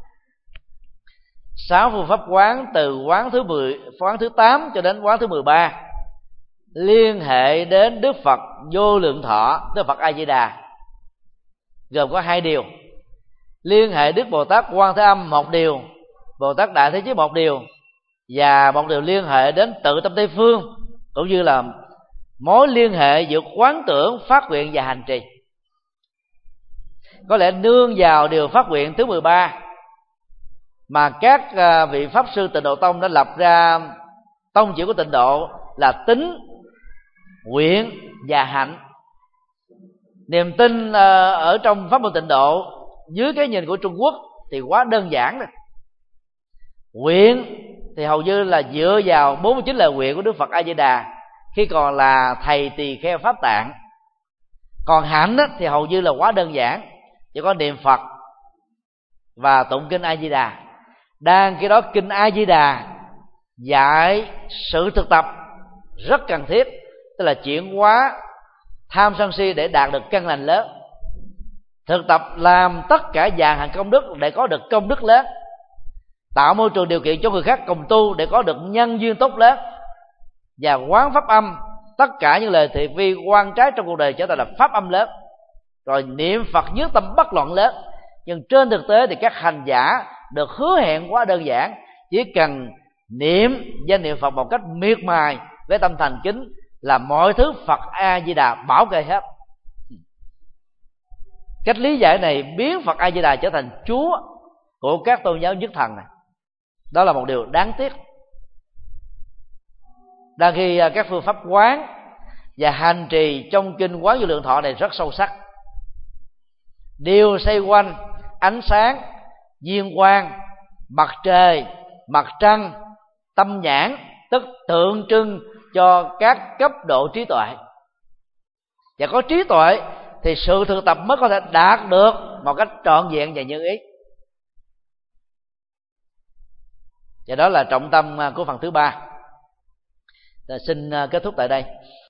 6 phương pháp quán từ quán thứ 8 cho đến quán thứ 13 liên hệ đến Đức Phật Vô Lượng Thọ, Đức Phật A Di Đà, gồm có 2 điều. Liên hệ Đức Bồ Tát Quan Thế Âm một điều, Bồ Tát Đại Thế Chí một điều, và một điều liên hệ đến tự tâm Tây Phương, cũng như là mối liên hệ giữa quán tưởng, phát nguyện và hành trì. Có lẽ nương vào điều phát nguyện thứ 13 mà các vị Pháp sư Tịnh Độ Tông đã lập ra tông chỉ của Tịnh Độ là tín, nguyện và hạnh. Niềm tin ở trong pháp môn Tịnh Độ dưới cái nhìn của Trung Quốc thì quá đơn giản rồi. Nguyện thì hầu như là dựa vào 49 lời nguyện của Đức Phật A Di Đà khi còn là thầy tỳ kheo Pháp Tạng. Còn hạnh thì hầu như là quá đơn giản, chỉ có niệm Phật và tụng kinh A Di Đà. Đang cái đó kinh A Di Đà dạy sự thực tập rất cần thiết, tức là chuyển hóa tham sân si để đạt được căn lành lớn. Thực tập làm tất cả vạn hạnh công đức để có được công đức lớn, tạo môi trường điều kiện cho người khác cùng tu để có được nhân duyên tốt lớn, và quán pháp âm tất cả những lời thị phi quan trái trong cuộc đời trở thành là pháp âm lớn, rồi niệm Phật nhất tâm bất loạn lớn. Nhưng trên thực tế thì các hành giả được hứa hẹn quá đơn giản, chỉ cần niệm danh niệm Phật một cách miệt mài với tâm thành kính là mọi thứ Phật A Di Đà bảo kê hết. Cách lý giải này biến Phật A Di Đà trở thành Chúa của các tôn giáo nhất thần này. Đó là một điều đáng tiếc. Đang khi các phương pháp quán và hành trì trong kinh Quán Vô Lượng Thọ này rất sâu sắc, đều xoay quanh ánh sáng, viên quang, mặt trời, mặt trăng, tâm nhãn, tức tượng trưng cho các cấp độ trí tuệ. Và có trí tuệ thì sự thực tập mới có thể đạt được một cách trọn vẹn và như ý. Và đó là trọng tâm của phần thứ 3. Xin kết thúc tại đây.